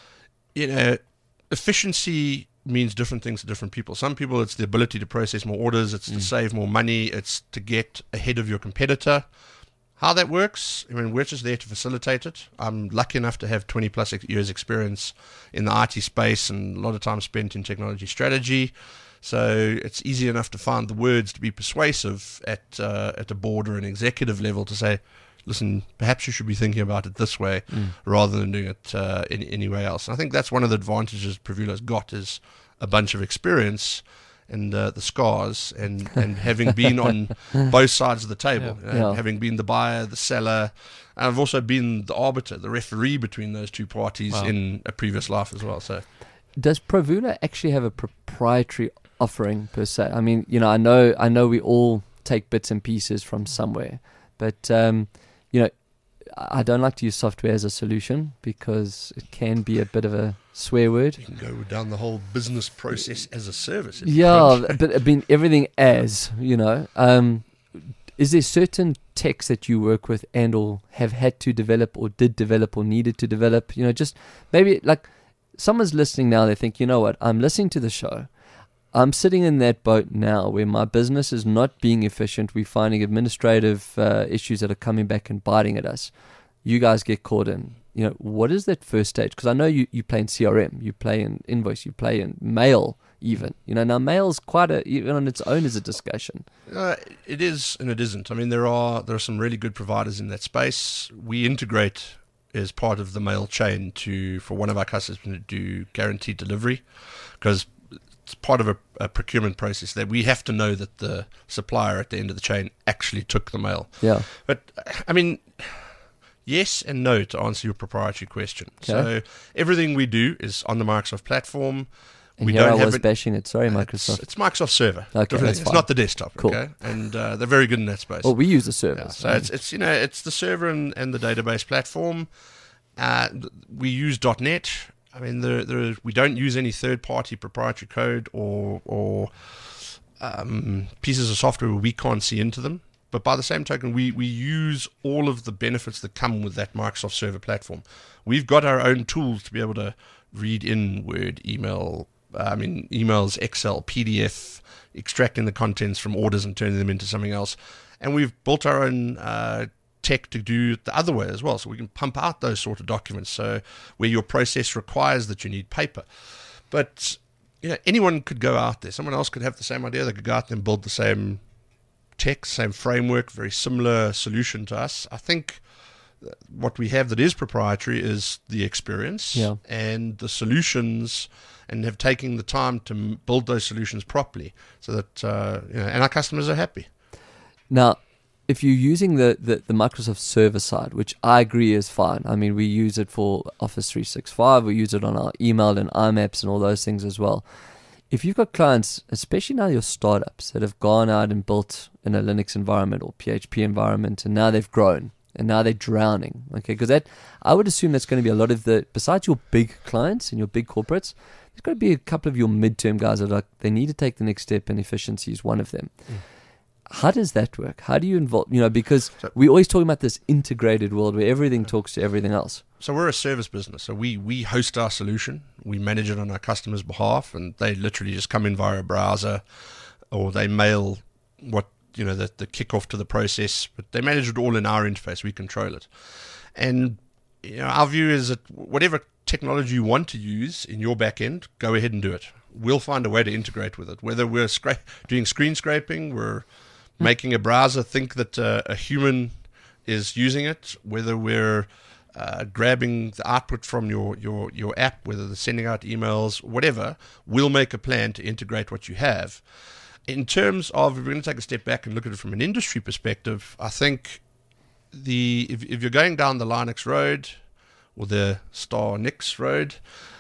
Speaker 1: you know, efficiency means different things to different people. Some people, it's the ability to process more orders, it's
Speaker 4: Mm.
Speaker 1: to save more money, it's to get ahead of your competitor. How that works, I mean, we're just there to facilitate it. I'm lucky enough to have twenty plus years experience in the I T space and a lot of time spent in technology strategy. So it's easy enough to find the words to be persuasive at uh, at a board or an executive level to say, listen, perhaps you should be thinking about it this way
Speaker 4: Mm.
Speaker 1: rather than doing it uh, in any way else. And I think that's one of the advantages Provulo's got is a bunch of experience and uh, the scars and, and having been on both sides of the table,
Speaker 4: Yeah.
Speaker 1: you know,
Speaker 3: Yeah.
Speaker 1: having been the buyer, the seller, and I've also been the arbiter, the referee between those two parties
Speaker 4: Wow.
Speaker 1: in a previous life as well. So
Speaker 3: Does Provulo actually have a proprietary offering per se? I mean, you know, I know, I know, we all take bits and pieces from somewhere, but um, you know, I don't like to use software as a solution because it can be a bit of a swear word.
Speaker 1: you can go down the whole business process as a service. if you
Speaker 3: Yeah,
Speaker 1: want.
Speaker 3: but I mean, everything as, you know. Um, is there certain techs that you work with and or have had to develop or did develop or needed to develop? You know, just maybe like someone's listening now, they think, you know what, I'm listening to the show. I'm sitting in that boat now where my business is not being efficient. We're finding administrative uh, issues that are coming back and biting at us. You guys get caught in. You know, what is that first stage? Because I know you, you play in C R M, you play in invoice, you play in mail even. You know, now mail's quite a, even on its own is a discussion.
Speaker 1: Uh, it is and it isn't. I mean, there are there are some really good providers in that space. We integrate as part of the mail chain to for one of our customers to do guaranteed delivery because it's part of a, a procurement process that we have to know that the supplier at the end of the chain actually took the mail.
Speaker 3: Yeah.
Speaker 1: But I mean, yes and no to answer your proprietary question.
Speaker 3: Okay.
Speaker 1: So everything we do is on the Microsoft platform.
Speaker 3: And
Speaker 1: we
Speaker 3: here
Speaker 1: don't
Speaker 3: I
Speaker 1: have
Speaker 3: was
Speaker 1: it-
Speaker 3: bashing it. Sorry,
Speaker 1: It's,
Speaker 3: Microsoft.
Speaker 1: it's Microsoft Server.
Speaker 3: Okay,
Speaker 1: Different
Speaker 3: that's
Speaker 1: thing.
Speaker 3: fine.
Speaker 1: It's not the desktop.
Speaker 3: Cool.
Speaker 1: Okay, and uh, they're very good in that space.
Speaker 3: Well, we use the
Speaker 1: Yeah,
Speaker 3: service.
Speaker 1: so it's it's you know it's the server and, and the database platform. Uh, th- we use .NET. I mean, there, there we don't use any third-party proprietary code or or um, pieces of software where we can't see into them. But by the same token, we, we use all of the benefits that come with that Microsoft Server platform. We've got our own tools to be able to read in Word, email, uh, I mean, emails, Excel, P D F, extracting the contents from orders and turning them into something else. And we've built our own uh, tech to do it the other way as well. So we can pump out those sort of documents. So where your process requires that you need paper. But you know, anyone could go out there. Someone else could have the same idea. They could go out there and build the same tech, same framework, very similar solution to us. I think what we have that is proprietary is the experience
Speaker 3: Yeah.
Speaker 1: and the solutions, and have taken the time to m- build those solutions properly, so that uh, you know, and our customers are happy.
Speaker 3: Now, if you're using the, the, the Microsoft server side, which I agree is fine. I mean, we use it for Office three sixty-five. We use it on our email and I MAPs and all those things as well. If you've got clients, especially now your startups, that have gone out and built in a Linux environment or P H P environment, and now they've grown, and now they're drowning, okay? Because that, I would assume that's going to be a lot of the, besides your big clients and your big corporates, there's got to be a couple of your midterm guys that are like, they need to take the next step, and efficiency is one of them. Mm. How does that work? How do you involve, you know, because
Speaker 1: So-
Speaker 3: we always talk about this integrated world where everything talks to everything else.
Speaker 1: So we're a service business. So we, we host our solution, we manage it on our customers' behalf, and they literally just come in via a browser, or they mail what, you know, the, the kickoff to the process, but they manage it all in our interface. We control it. And, you know, our view is that whatever technology you want to use in your back end, go ahead and do it. We'll find a way to integrate with it. Whether we're scra- doing screen scraping, we're making a browser think that uh, a human is using it, whether we're uh, grabbing the output from your, your, your app, whether they're sending out emails, whatever, we'll make a plan to integrate what you have. In terms of, if we're going to take a step back and look at it from an industry perspective, I think the if, if you're going down the Linux road or the Star Nix road,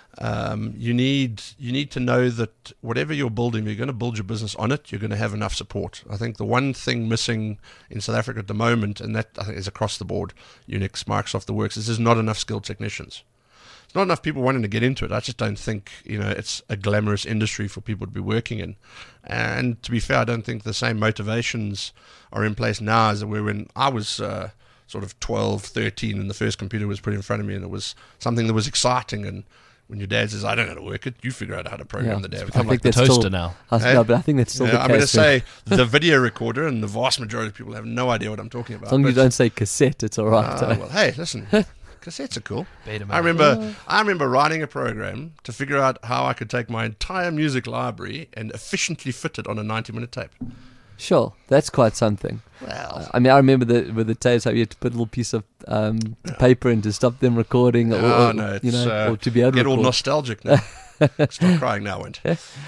Speaker 1: Um, you need you need to know that whatever you're building, you're going to build your business on it. You're going to have enough support. I think the one thing missing in South Africa at the moment, and that I think is across the board, Unix, Microsoft, the works, is there's not enough skilled technicians. There's not enough people wanting to get into it. I just don't think you know it's a glamorous industry for people to be working in. And to be fair, I don't think the same motivations are in place now as they were when I was uh, sort of twelve, thirteen, and the first computer was put in front of me, and it was something that was exciting. And when your dad says, I don't know how to work it, you figure out how to program
Speaker 3: Yeah.
Speaker 1: the damn
Speaker 3: I
Speaker 1: thing.
Speaker 4: Become like the
Speaker 3: that's
Speaker 4: toaster
Speaker 3: still-
Speaker 4: now.
Speaker 3: I,
Speaker 1: Hey?
Speaker 3: no, but I think that's still
Speaker 1: Yeah,
Speaker 3: the
Speaker 1: I'm going to
Speaker 3: case.
Speaker 1: say the video recorder, and the vast majority of people have no idea what I'm talking about.
Speaker 3: As long as you
Speaker 1: but-
Speaker 3: don't say cassette, it's all right.
Speaker 1: Ah, well, hey, listen, cassettes are cool.
Speaker 4: Betamax.
Speaker 1: I remember, I remember writing a program to figure out how I could take my entire music library and efficiently fit it on a ninety-minute tape.
Speaker 3: Sure, that's quite something.
Speaker 1: Well,
Speaker 3: I mean, I remember the with the tapes how you had to put a little piece of um, paper in to stop them recording, or,
Speaker 1: oh
Speaker 3: or,
Speaker 1: no, it's,
Speaker 3: you know,
Speaker 1: uh,
Speaker 3: or to be able to
Speaker 1: get all
Speaker 3: record.
Speaker 1: nostalgic now. Stop crying now, Went.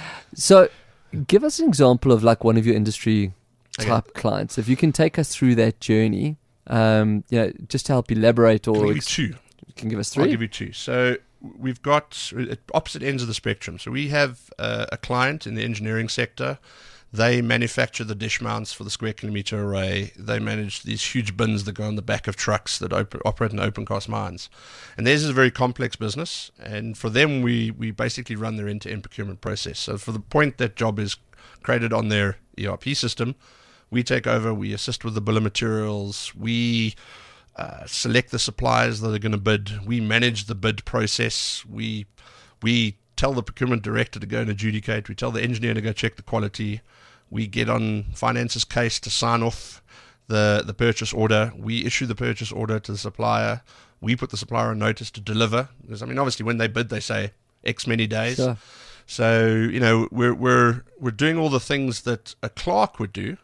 Speaker 3: So, give us an example of like one of your industry
Speaker 1: Okay.
Speaker 3: type clients. If you can take us through that journey, um, you know, just to help elaborate,
Speaker 1: I'll
Speaker 3: or
Speaker 1: give you
Speaker 3: ex-
Speaker 1: two.
Speaker 3: you can give us
Speaker 1: I'll
Speaker 3: three.
Speaker 1: give you two. So we've got at opposite ends of the spectrum. So we have uh, a client in the engineering sector. They manufacture the dish mounts for the square kilometer array. They manage these huge bins that go on the back of trucks that op- operate in open cast mines. And theirs is a very complex business. And for them, we, we basically run their end-to-end procurement process. So for the point that job is created on their E R P system, we take over, we assist with the bill of materials, we uh, select the suppliers that are going to bid, we manage the bid process, we we tell the procurement director to go and adjudicate, we tell the engineer to go check the quality, we get on finance's case to sign off the, the purchase order, we issue the purchase order to the supplier, we put the supplier on notice to deliver, because I mean obviously when they bid they say X many days.
Speaker 3: Sure.
Speaker 1: So, you know, we're we're we're doing all the things that a clerk would do,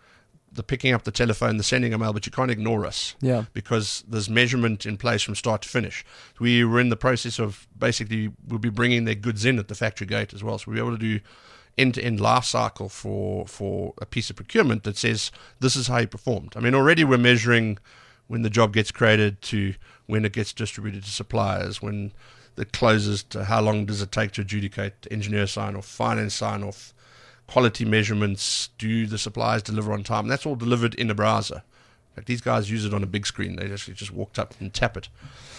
Speaker 1: the picking up the telephone, the sending a mail, but you can't ignore us
Speaker 3: Yeah.
Speaker 1: because there's measurement in place from start to finish. We were in the process of basically we'll be bringing their goods in at the factory gate as well, so we'll be able to do end-to-end life cycle for for a piece of procurement that says this is how you performed. I mean, already we're measuring when the job gets created to when it gets distributed to suppliers, when it closes to how long does it take to adjudicate, engineer sign off, finance sign off, quality measurements, do the suppliers deliver on time? And that's all delivered in a browser. Like these guys use it on a big screen. They actually just walked up and tap it.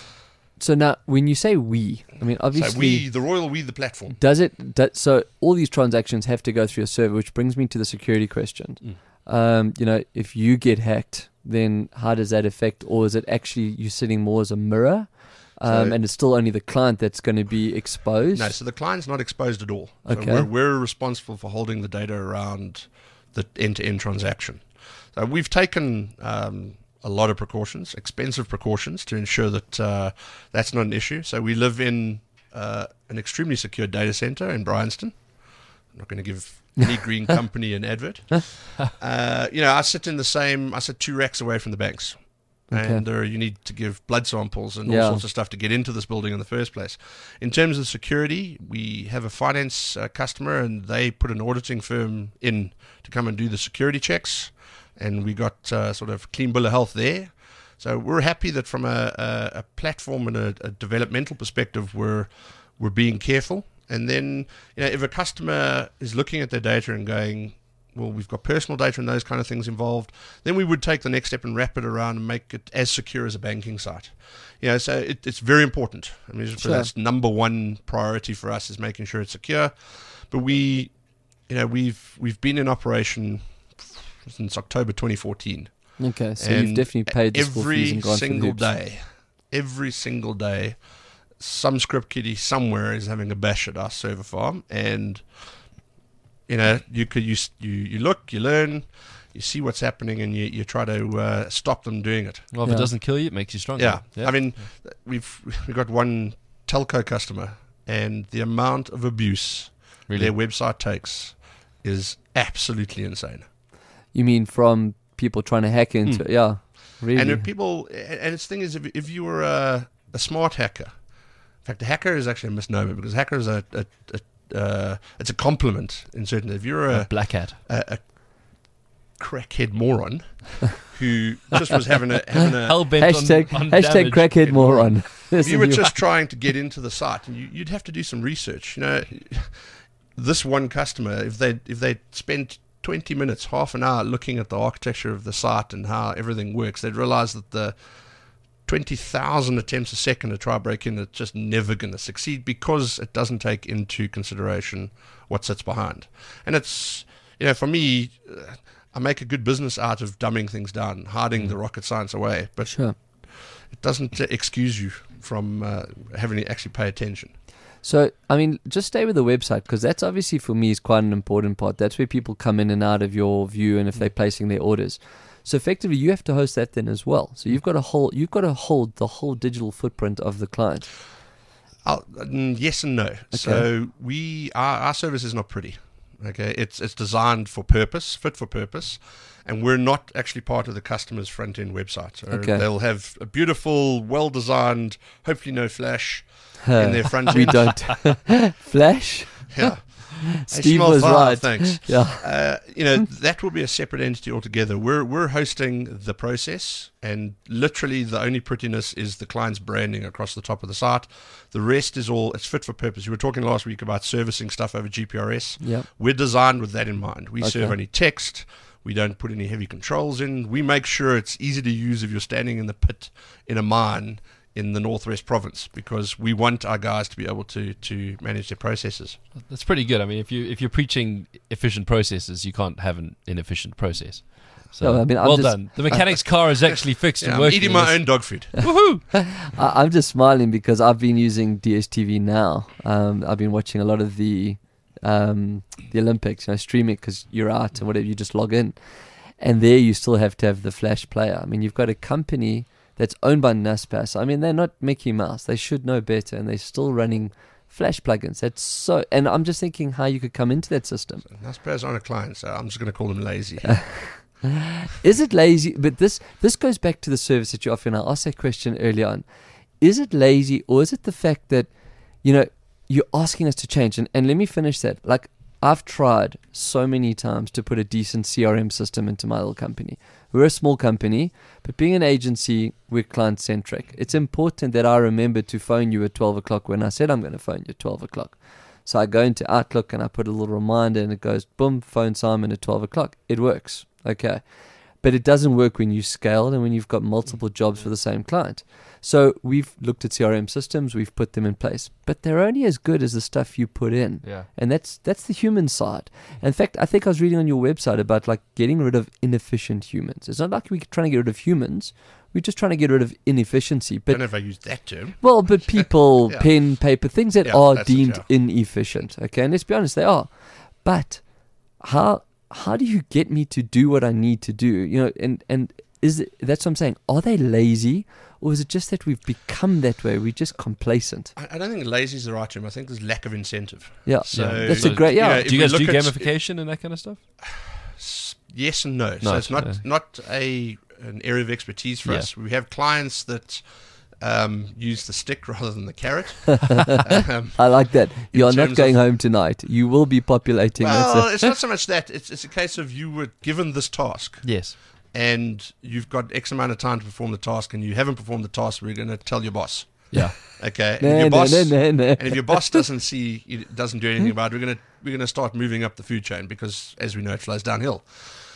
Speaker 3: So now, when you say we, I mean obviously,
Speaker 1: So we, the Royal We, the platform.
Speaker 3: does it? Do, so all these transactions have to go through a server, which brings me to the security question.
Speaker 1: Mm.
Speaker 3: Um, you know, if you get hacked, then how does that affect, or is it actually you sitting more as a mirror? Um,
Speaker 1: So-
Speaker 3: and it's still only the client that's going to be exposed.
Speaker 1: No, so the client's not exposed at all. So
Speaker 3: Okay.
Speaker 1: we're, we're responsible for holding the data around the end-to-end transaction. So we've taken um, a lot of precautions, expensive precautions, to ensure that uh, that's not an issue. So we live in uh, an extremely secure data center in Bryanston. I'm not going to give any green company an advert. Uh, you know, I sit in the same, I sit two racks away from the banks.
Speaker 3: Okay.
Speaker 1: and there, you need to give blood samples and
Speaker 3: Yeah.
Speaker 1: all sorts of stuff to get into this building in the first place. In terms of security, we have a finance uh, customer, and they put an auditing firm in to come and do the security checks, and we got uh, sort of clean bill of health there. So we're happy that from a, a, a platform and a, a developmental perspective, we're we're being careful. And then, you know, if a customer is looking at their data and going, well, we've got personal data and those kind of things involved, then we would take the next step and wrap it around and make it as secure as a banking site. You know, so it, it's very important. I mean,
Speaker 3: Sure.
Speaker 1: that's number one priority for us, is making sure it's secure. But we, you know, we've we've been in operation since October twenty fourteen.
Speaker 3: Okay, so
Speaker 1: And
Speaker 3: you've definitely paid the school fees
Speaker 1: every
Speaker 3: and gone through the
Speaker 1: single
Speaker 3: hoops.
Speaker 1: day, every single day, some script kiddie somewhere is having a bash at our server farm, and you know, you could you you you look, you learn, you see what's happening, and you you try to uh, stop them doing it.
Speaker 4: Well, if
Speaker 3: Yeah.
Speaker 4: it doesn't kill you, it makes you stronger.
Speaker 1: Yeah, I mean, we've we got one telco customer, and the amount of abuse
Speaker 4: really.
Speaker 1: their website takes is absolutely insane.
Speaker 3: You mean from people trying to hack into
Speaker 1: Mm.
Speaker 3: it? Yeah, really.
Speaker 1: And if people, and its thing is, if, if you were a, a smart hacker, in fact, a hacker is actually a misnomer, because hacker is a, a, a uh, it's a compliment in certain. If you're
Speaker 4: A
Speaker 1: a,
Speaker 4: black hat.
Speaker 1: a, a crackhead moron who just was having a having a,
Speaker 4: Hell bent
Speaker 3: hashtag
Speaker 4: on, on
Speaker 3: hashtag
Speaker 4: damage.
Speaker 3: crackhead moron.
Speaker 1: if
Speaker 3: This
Speaker 1: you
Speaker 3: is
Speaker 1: were
Speaker 3: your-
Speaker 1: just trying to get into the site, and you, you'd have to do some research. You know, this one customer, if they if they spent twenty minutes, half an hour looking at the architecture of the site and how everything works, they'd realize that the twenty thousand attempts a second to try break in, it's just never going to succeed, because it doesn't take into consideration what sits behind. And it's, you know, for me, uh, I make a good business out of dumbing things down, hiding the rocket science away, but
Speaker 3: Sure.
Speaker 1: it doesn't uh, excuse you from uh, having to actually pay attention.
Speaker 3: So, I mean, just stay with the website, because that's obviously for me is quite an important part. That's where people come in and out of your view, and if they're placing their orders. So effectively, you have to host that then as well. So you've got to hold, you've got to hold the whole digital footprint of the client.
Speaker 1: I'll, mm, yes and no. So we our, our service is not pretty. Okay, it's it's designed for purpose, fit for purpose, and we're not actually part of the customer's front end website. So
Speaker 3: Okay.
Speaker 1: they'll have a beautiful, well designed, hopefully no flash in their front end.
Speaker 3: We don't. Flash.
Speaker 1: Yeah. Hey,
Speaker 3: Steve
Speaker 1: small
Speaker 3: was
Speaker 1: file,
Speaker 3: right.
Speaker 1: Thanks.
Speaker 3: Yeah.
Speaker 1: Uh, you know, that will be a separate entity altogether. We're we're hosting the process, and literally the only prettiness is the client's branding across the top of the site. The rest is all, it's fit for purpose. You were talking last week about servicing stuff over G P R S.
Speaker 3: Yeah.
Speaker 1: We're designed with that in mind. We serve
Speaker 3: Okay.
Speaker 1: only text. We don't put any heavy controls in. We make sure it's easy to use if you're standing in the pit in a mine in the Northwest Province, because we want our guys to be able to to manage their processes.
Speaker 4: That's pretty good. I mean, if you if you're preaching efficient processes, you can't have an inefficient process. So
Speaker 3: No, I mean, I'm
Speaker 4: well
Speaker 3: just-
Speaker 4: done. The mechanic's car is actually fixed
Speaker 1: Yeah,
Speaker 4: and
Speaker 1: I'm
Speaker 4: working.
Speaker 1: eating
Speaker 4: in
Speaker 1: my
Speaker 4: this-
Speaker 1: own dog food.
Speaker 4: Woohoo!
Speaker 3: I, I'm just smiling because I've been using D S T V now. Um, I've been watching a lot of the um, the Olympics, you know, streaming because you're out and whatever, you just log in. And there you still have to have the Flash player. I mean, you've got a company that's owned by Naspers. I mean, they're not Mickey Mouse. They should know better, and they're still running Flash plugins. That's so. And I'm just thinking how you could come into that system.
Speaker 1: Naspers aren't a client, so I'm just going to call them lazy.
Speaker 3: Is it lazy? But this this goes back to the service that you offer. And I asked that question earlier on. Is it lazy, or is it the fact that, you know, you're asking us to change? And, and let me finish that. Like, I've tried so many times to put a decent C R M system into my little company. We're a small company, but being an agency, we're client-centric. It's important that I remember to phone you at twelve o'clock when I said I'm going to phone you at twelve o'clock. So I go into Outlook and I put a little reminder and it goes, boom, phone Simon at twelve o'clock. It works. Okay. But it doesn't work when you scale and when you've got multiple jobs for the same client. So we've looked at C R M systems, we've put them in place, but they're only as good as the stuff you put in.
Speaker 4: Yeah.
Speaker 3: And that's that's the human side. In fact, I think I was reading on your website about like getting rid of inefficient humans. It's not like we're trying to get rid of humans. We're just trying to get rid of inefficiency.
Speaker 1: I
Speaker 3: But
Speaker 1: don't know if I use that term.
Speaker 3: well, but people,
Speaker 1: Yeah.
Speaker 3: pen, paper, things that
Speaker 1: Yeah,
Speaker 3: are
Speaker 1: that's it,
Speaker 3: deemed
Speaker 1: yeah.
Speaker 3: inefficient. Okay, and let's be honest, they are. But how how do you get me to do what I need to do? You know, and and is it, that's what I'm saying. Are they lazy, or is it just that we've become that way? We're just complacent.
Speaker 1: I, I don't think lazy is the right term. I think there's lack of incentive.
Speaker 3: Yeah,
Speaker 1: So,
Speaker 4: Yeah.
Speaker 3: that's
Speaker 4: So,
Speaker 3: a great.
Speaker 1: you
Speaker 3: Yeah,
Speaker 1: know, if
Speaker 4: Do you
Speaker 1: we
Speaker 4: guys do
Speaker 1: look at-
Speaker 4: gamification and that kind of stuff?
Speaker 1: S- Yes and no. So
Speaker 4: No,
Speaker 1: it's not
Speaker 4: no.
Speaker 1: not a an area of expertise for
Speaker 4: Yeah.
Speaker 1: us. We have clients that um, use the stick rather than the carrot. um,
Speaker 3: I like that. You are not
Speaker 1: terms
Speaker 3: going
Speaker 1: of-
Speaker 3: home tonight. You will be populating.
Speaker 1: well,
Speaker 3: That's
Speaker 1: it's not so much that. It's, it's a case of you were given this task.
Speaker 4: Yes.
Speaker 1: And you've got X amount of time to perform the task, and you haven't performed the task, we're going to tell your boss.
Speaker 4: Yeah.
Speaker 1: Okay.
Speaker 3: a,
Speaker 1: And if
Speaker 3: no,
Speaker 1: your
Speaker 3: no,
Speaker 1: boss,
Speaker 3: no, no, no.
Speaker 1: and if your boss doesn't see, it doesn't do anything about it, we're going to we're going to start moving up the food chain because, as we know, it flows downhill.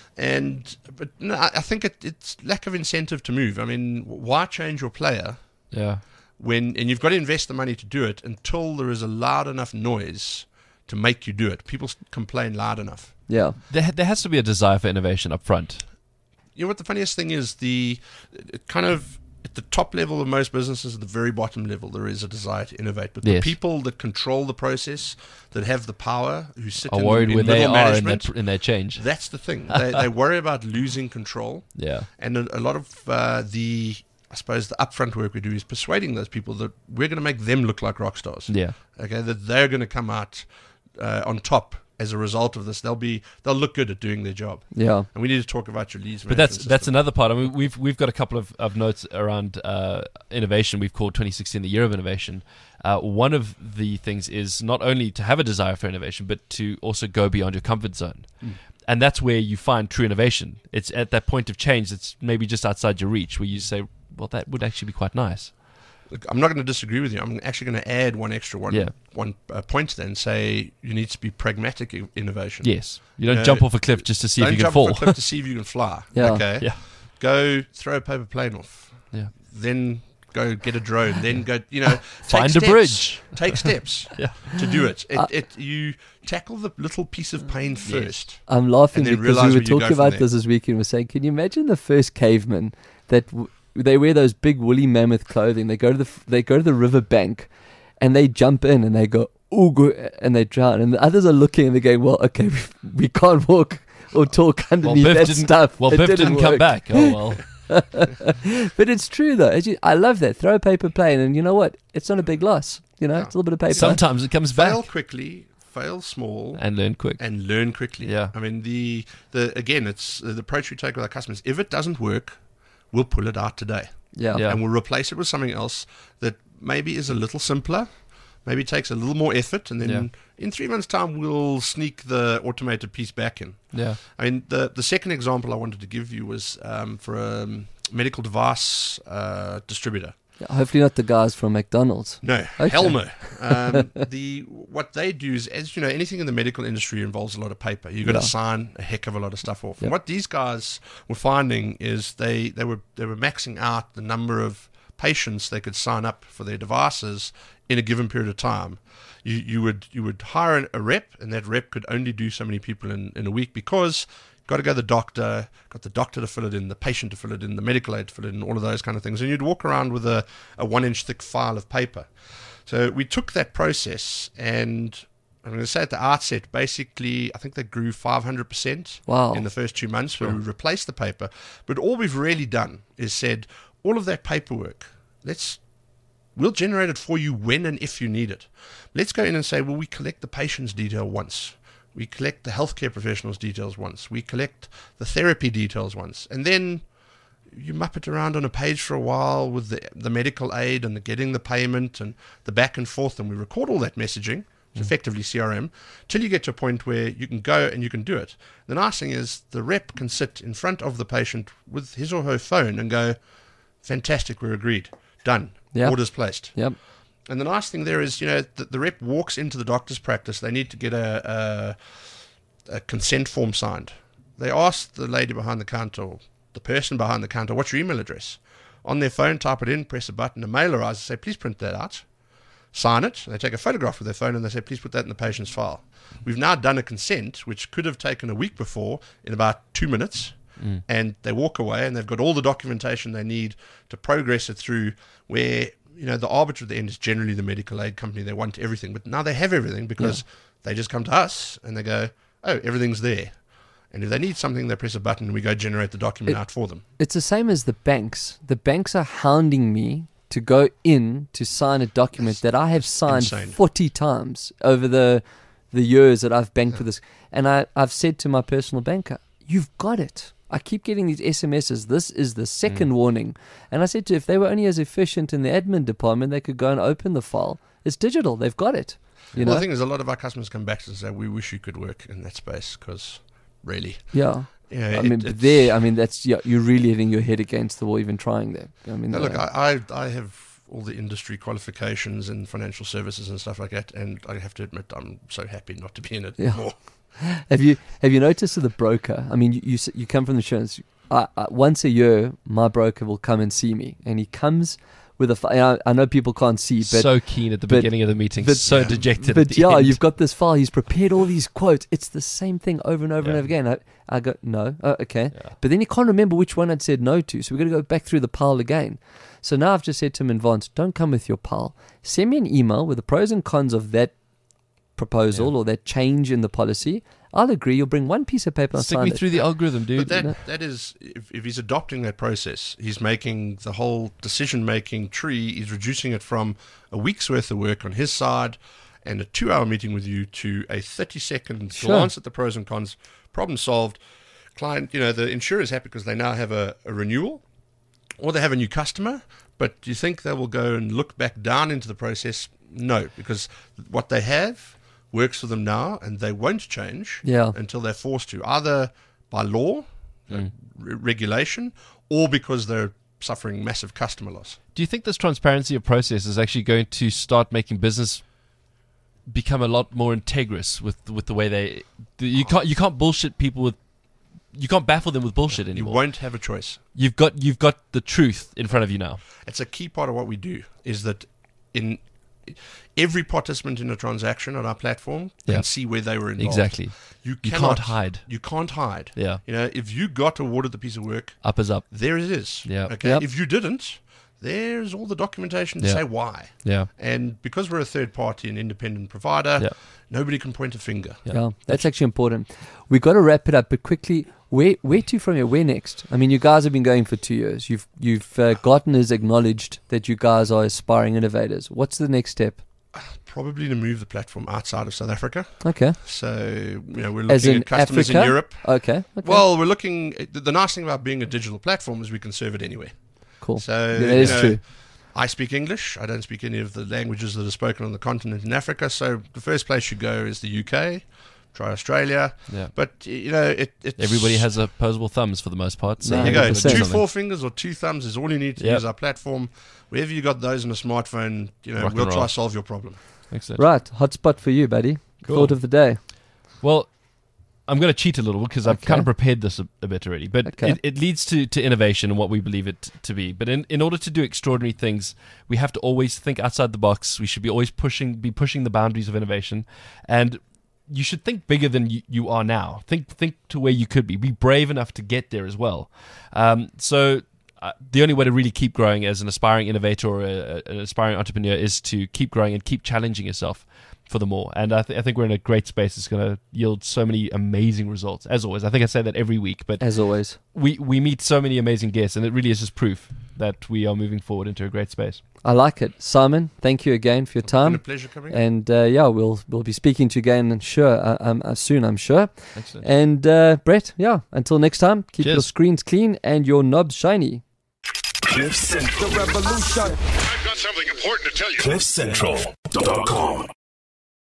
Speaker 1: And but no, I I think it, it's lack of incentive to move. I mean, why change your player
Speaker 4: Yeah.
Speaker 1: when and you've got to invest the money to do it until there is a loud enough noise to make you do it. People s- complain loud enough.
Speaker 3: Yeah.
Speaker 4: There, there has to be a desire for innovation up front.
Speaker 1: You know what the funniest thing is? The it kind of at the top level of most businesses, at the very bottom level, there is a desire to innovate. But
Speaker 4: Yes.
Speaker 1: the people that control the process, that have the power, who sit
Speaker 4: Are
Speaker 1: in,
Speaker 4: worried
Speaker 1: in
Speaker 4: where they
Speaker 1: middle
Speaker 4: are in
Speaker 1: management,
Speaker 4: their, in their change.
Speaker 1: that's the thing. They, they worry about losing control.
Speaker 4: Yeah.
Speaker 1: And a, a lot of uh, the, I suppose, the upfront work we do is persuading those people that we're going to make them look like rock stars.
Speaker 4: Yeah.
Speaker 1: Okay, that they're going to come out uh, on top as a result of this. They'll be, they'll look good at doing their job.
Speaker 3: Yeah.
Speaker 1: And we need to talk about your leads.
Speaker 4: But that's
Speaker 1: management
Speaker 4: that's
Speaker 1: system.
Speaker 4: another part. I mean, we've we've got a couple of, of notes around uh, innovation. We've called twenty sixteen the year of innovation. Uh, one of the things is not only to have a desire for innovation, but to also go beyond your comfort zone.
Speaker 1: Mm.
Speaker 4: And that's where you find true innovation. It's at that point of change that's maybe just outside your reach, where you say, "Well, that would actually be quite nice."
Speaker 1: Look, I'm not going to disagree with you. I'm actually going to add one extra one,
Speaker 4: Yeah.
Speaker 1: one uh, point to that and say you need to be pragmatic i- innovation.
Speaker 4: Yes, you don't
Speaker 1: No,
Speaker 4: jump off a cliff just to see
Speaker 1: Don't
Speaker 4: if you can
Speaker 1: jump
Speaker 4: fall.
Speaker 1: off a cliff to see if you can fly.
Speaker 3: Yeah.
Speaker 1: Okay.
Speaker 4: Yeah.
Speaker 1: Go throw a paper plane off.
Speaker 4: Yeah.
Speaker 1: Then go get a drone. Then go, you know, take
Speaker 4: Find a
Speaker 1: steps.
Speaker 4: bridge.
Speaker 1: Take steps
Speaker 4: Yeah.
Speaker 1: to do it. It,
Speaker 3: Uh,
Speaker 1: it. You tackle the little piece of pain first.
Speaker 3: I'm laughing
Speaker 1: And then
Speaker 3: because
Speaker 1: realise
Speaker 3: we were
Speaker 1: where you go
Speaker 3: talking
Speaker 1: from
Speaker 3: about
Speaker 1: there.
Speaker 3: this this weekend. We're saying, can you imagine the first cavemen that w- they wear those big woolly mammoth clothing? They go to the f- they go to the river bank, and they jump in and they go ooh, go, and they drown. And the others are looking and they're going, well, okay, we, we can't walk or talk
Speaker 4: Well,
Speaker 3: underneath
Speaker 4: Biff
Speaker 3: that
Speaker 4: didn't.
Speaker 3: stuff.
Speaker 4: Well,
Speaker 3: It
Speaker 4: Biff didn't, come
Speaker 3: work.
Speaker 4: back. Oh well.
Speaker 3: But it's true though. As you, I love that. Throw a paper plane, and you know what? It's not a big loss. You know, it's a little bit of paper.
Speaker 4: Sometimes it comes
Speaker 1: Fail
Speaker 4: back
Speaker 1: quickly. Fail small.
Speaker 4: and learn quick.
Speaker 1: and learn quickly.
Speaker 4: Yeah.
Speaker 1: I mean, the the again, it's uh, the approach we take with our customers. If it doesn't work, we'll pull it out today,
Speaker 3: Yeah.
Speaker 4: Yeah.
Speaker 1: and we'll replace it with something else that maybe is a little simpler, maybe takes a little more effort, and then
Speaker 4: Yeah.
Speaker 1: in three months' time, we'll sneak the automated piece back in.
Speaker 4: Yeah.
Speaker 1: I mean, the the second example I wanted to give you was um, for a um, medical device uh, distributor.
Speaker 3: Yeah, hopefully not the guys from McDonald's.
Speaker 1: No,
Speaker 3: Okay.
Speaker 1: hell no. Um, the what they do is, as you know, anything in the medical industry involves a lot of paper. You've got
Speaker 3: Yeah.
Speaker 1: to sign a heck of a lot of stuff off.
Speaker 3: Yeah.
Speaker 1: And what these guys were finding is they, they were they were maxing out the number of patients they could sign up for their devices in a given period of time. You you would you would hire a rep, and that rep could only do so many people in, in a week because got to go to the doctor, got the doctor to fill it in, the patient to fill it in, the medical aid to fill it in, all of those kind of things. And you'd walk around with a, a one-inch thick file of paper. So we took that process, and I'm going to say at the outset, basically, I think they grew five hundred percent
Speaker 3: Wow.
Speaker 1: in the first two months when we replaced the paper. But all we've really done is said, all of that paperwork, let's we'll generate it for you when and if you need it. Let's go in and say, well, we collect the patient's detail once. We collect the healthcare professional's details once. We collect the therapy details once. And then you mupp it around on a page for a while with the, the medical aid and the getting the payment and the back and forth. And we record all that messaging, it's effectively C R M, till you get to a point where you can go and you can do it. The nice thing is the rep can sit in front of the patient with his or her phone and go, fantastic, we're agreed. Done.
Speaker 3: Yeah.
Speaker 1: Orders placed.
Speaker 3: Yep.
Speaker 1: And the nice thing there is, you know, the, the rep walks into the doctor's practice. They need to get a, a, a consent form signed. They ask the lady behind the counter, or the person behind the counter, what's your email address? On their phone, type it in, press a button, a mailer arrives, say, please print that out. Sign it. They take a photograph with their phone and they say, please put that in the patient's file. We've now done a consent, which could have taken a week before, in about two minutes. Mm. And they walk away and they've got all the documentation they need to progress it through where, you know, the arbiter at the end is generally the medical aid company. They want everything. But now they have everything because yeah. they just come to us and they go, oh, everything's there. And if they need something, they press a button and we go generate the document
Speaker 3: it,
Speaker 1: out for them.
Speaker 3: It's the same as the banks. The banks are hounding me to go in to sign a document That's that I have signed insane. forty times over the the years that I've banked yeah. with this. And I, I've said to my personal banker, you've got it. I keep getting these S M Ses. This is the second
Speaker 4: Mm.
Speaker 3: warning. And I said to her, if they were only as efficient in the admin department, they could go and open the file. It's digital. They've got it. You
Speaker 1: well,
Speaker 3: know?
Speaker 1: the thing is, a lot of our customers come back to us and say, we wish you could work in that space because really,
Speaker 3: Yeah.
Speaker 1: you know,
Speaker 3: I
Speaker 1: it-
Speaker 3: mean, but
Speaker 1: it's-
Speaker 3: there, I mean, that's, yeah, you're really hitting your head against the wall even trying that. I mean,
Speaker 1: Now, look,
Speaker 3: uh,
Speaker 1: I, I I have all the industry qualifications in financial services and stuff like that, and I have to admit, I'm so happy not to be in it
Speaker 3: Yeah.
Speaker 1: more.
Speaker 3: have you have you noticed with the broker? I mean, you you, s- you come from the insurance. I, I, once a year, my broker will come and see me, and he comes with a. fi- I, I know people can't see, but
Speaker 4: so keen at the
Speaker 3: but-
Speaker 4: beginning of the meeting,
Speaker 3: but-
Speaker 4: so
Speaker 1: Yeah.
Speaker 4: dejected. at
Speaker 3: but
Speaker 4: the
Speaker 3: yeah,
Speaker 4: end.
Speaker 3: you've got this file. He's prepared all these quotes. It's the same thing over and over and
Speaker 4: Yeah.
Speaker 3: over again. I, I go, no, oh, okay.
Speaker 4: Yeah.
Speaker 3: But then he can't remember which one I'd said no to. So we've got to go back through the pile again. So now I've just said to him in advance, don't come with your pile. Send me an email with the pros and cons of that proposal
Speaker 4: Yeah.
Speaker 3: or that change in the policy. I'll agree. You'll bring one piece of paper and
Speaker 4: Stick
Speaker 3: sign
Speaker 4: me
Speaker 3: it.
Speaker 4: through the algorithm, dude.
Speaker 1: But that that is, if, if he's adopting that process, he's making the whole decision-making tree. He's reducing it from a week's worth of work on his side and a two-hour meeting with you to a thirty-second
Speaker 3: Sure.
Speaker 1: glance at the pros and cons. Problem solved. Client, you know, the insurer is happy because they now have a, a renewal, or they have a new customer. But do you think they will go and look back down into the process? No, because what they have works for them now, and they won't change
Speaker 3: Yeah.
Speaker 1: until they're forced to, either by law, uh, re- regulation, or because they're suffering massive customer loss.
Speaker 4: Do you think this transparency of process is actually going to start making business become a lot more integrous with with the way they? You can't you can't bullshit people with. You can't baffle them with bullshit
Speaker 1: You
Speaker 4: anymore.
Speaker 1: won't have a choice.
Speaker 4: You've got you've got the truth in front of you now.
Speaker 1: It's a key part of what we do, is that in every participant in a transaction on our platform
Speaker 4: Yeah.
Speaker 1: can see where they were involved.
Speaker 4: Exactly.
Speaker 1: You,
Speaker 4: You
Speaker 1: cannot
Speaker 4: can't hide.
Speaker 1: You can't hide.
Speaker 4: Yeah.
Speaker 1: You know, if you got awarded the piece of work,
Speaker 4: Up is up.
Speaker 1: there it is.
Speaker 4: Yeah.
Speaker 1: Okay.
Speaker 3: Yep.
Speaker 1: If you didn't, there's all the documentation to
Speaker 4: Yeah.
Speaker 1: say why.
Speaker 4: Yeah.
Speaker 1: And because we're a third party and independent provider,
Speaker 4: Yeah.
Speaker 1: nobody can point a finger.
Speaker 4: Yeah.
Speaker 3: Yeah, that's actually important. We've got to wrap it up, but quickly, where where to from here? Where next? I mean, you guys have been going for two years. You've you've uh, Gartner's acknowledged that you guys are aspiring innovators. What's the next step?
Speaker 1: Probably to move the platform outside of South Africa.
Speaker 3: Okay,
Speaker 1: So, you know, we're
Speaker 3: as
Speaker 1: looking
Speaker 3: in
Speaker 1: at customers
Speaker 3: Africa.
Speaker 1: in Europe.
Speaker 3: Okay, okay.
Speaker 1: Well, we're looking. The the nice thing about being a digital platform is we can serve it anywhere.
Speaker 3: cool.
Speaker 1: So
Speaker 3: Yeah, that
Speaker 1: you
Speaker 3: is
Speaker 1: know,
Speaker 3: true.
Speaker 1: I speak English. I don't speak any of the languages that are spoken on the continent in Africa. So the first place you go is the U K. Try Australia.
Speaker 4: Yeah.
Speaker 1: But you know, it, it's
Speaker 4: Everybody has opposable thumbs for the most part. So
Speaker 3: No,
Speaker 1: There you go.
Speaker 3: one hundred percent.
Speaker 1: Two
Speaker 4: Something.
Speaker 1: forefingers or two thumbs is all you need to
Speaker 4: Yep.
Speaker 1: use our platform. Wherever you got those on a smartphone, you know,
Speaker 4: Rock and
Speaker 1: we'll
Speaker 4: roll.
Speaker 1: try to solve your problem.
Speaker 4: Excellent.
Speaker 3: Right, hotspot for you, buddy.
Speaker 4: Cool.
Speaker 3: Thought of the day.
Speaker 4: Well, I'm going to cheat a little because I've
Speaker 3: Okay.
Speaker 4: kind of prepared this a, a bit already. But
Speaker 3: Okay.
Speaker 4: it, it leads to, to innovation and what we believe it to be. But in, in order to do extraordinary things, we have to always think outside the box. We should be always pushing, be pushing the boundaries of innovation. And you should think bigger than you, you are now. Think think to where you could be. Be brave enough to get there as well. Um, so uh, the only way to really keep growing as an aspiring innovator or a, an aspiring entrepreneur is to keep growing and keep challenging yourself for the more. And I, th- I think we're in a great space. It's going to yield so many amazing results. As always, I think I say that every week, but
Speaker 3: As always.
Speaker 4: we, we meet so many amazing guests, and it really is just proof that we are moving forward into a great space.
Speaker 3: I like it. Simon, thank you again for your
Speaker 1: It's been a
Speaker 3: time.
Speaker 1: pleasure coming.
Speaker 3: And uh, yeah, we'll we'll be speaking to you again, and sure, uh, um, uh, soon, I'm sure.
Speaker 4: Excellent.
Speaker 3: And uh, Brett, yeah, until next time, keep
Speaker 4: Cheers.
Speaker 3: your screens clean and your knobs shiny.
Speaker 2: Cliff Central.
Speaker 6: The revolution.
Speaker 2: I've got something important to tell you.
Speaker 6: cliff central dot com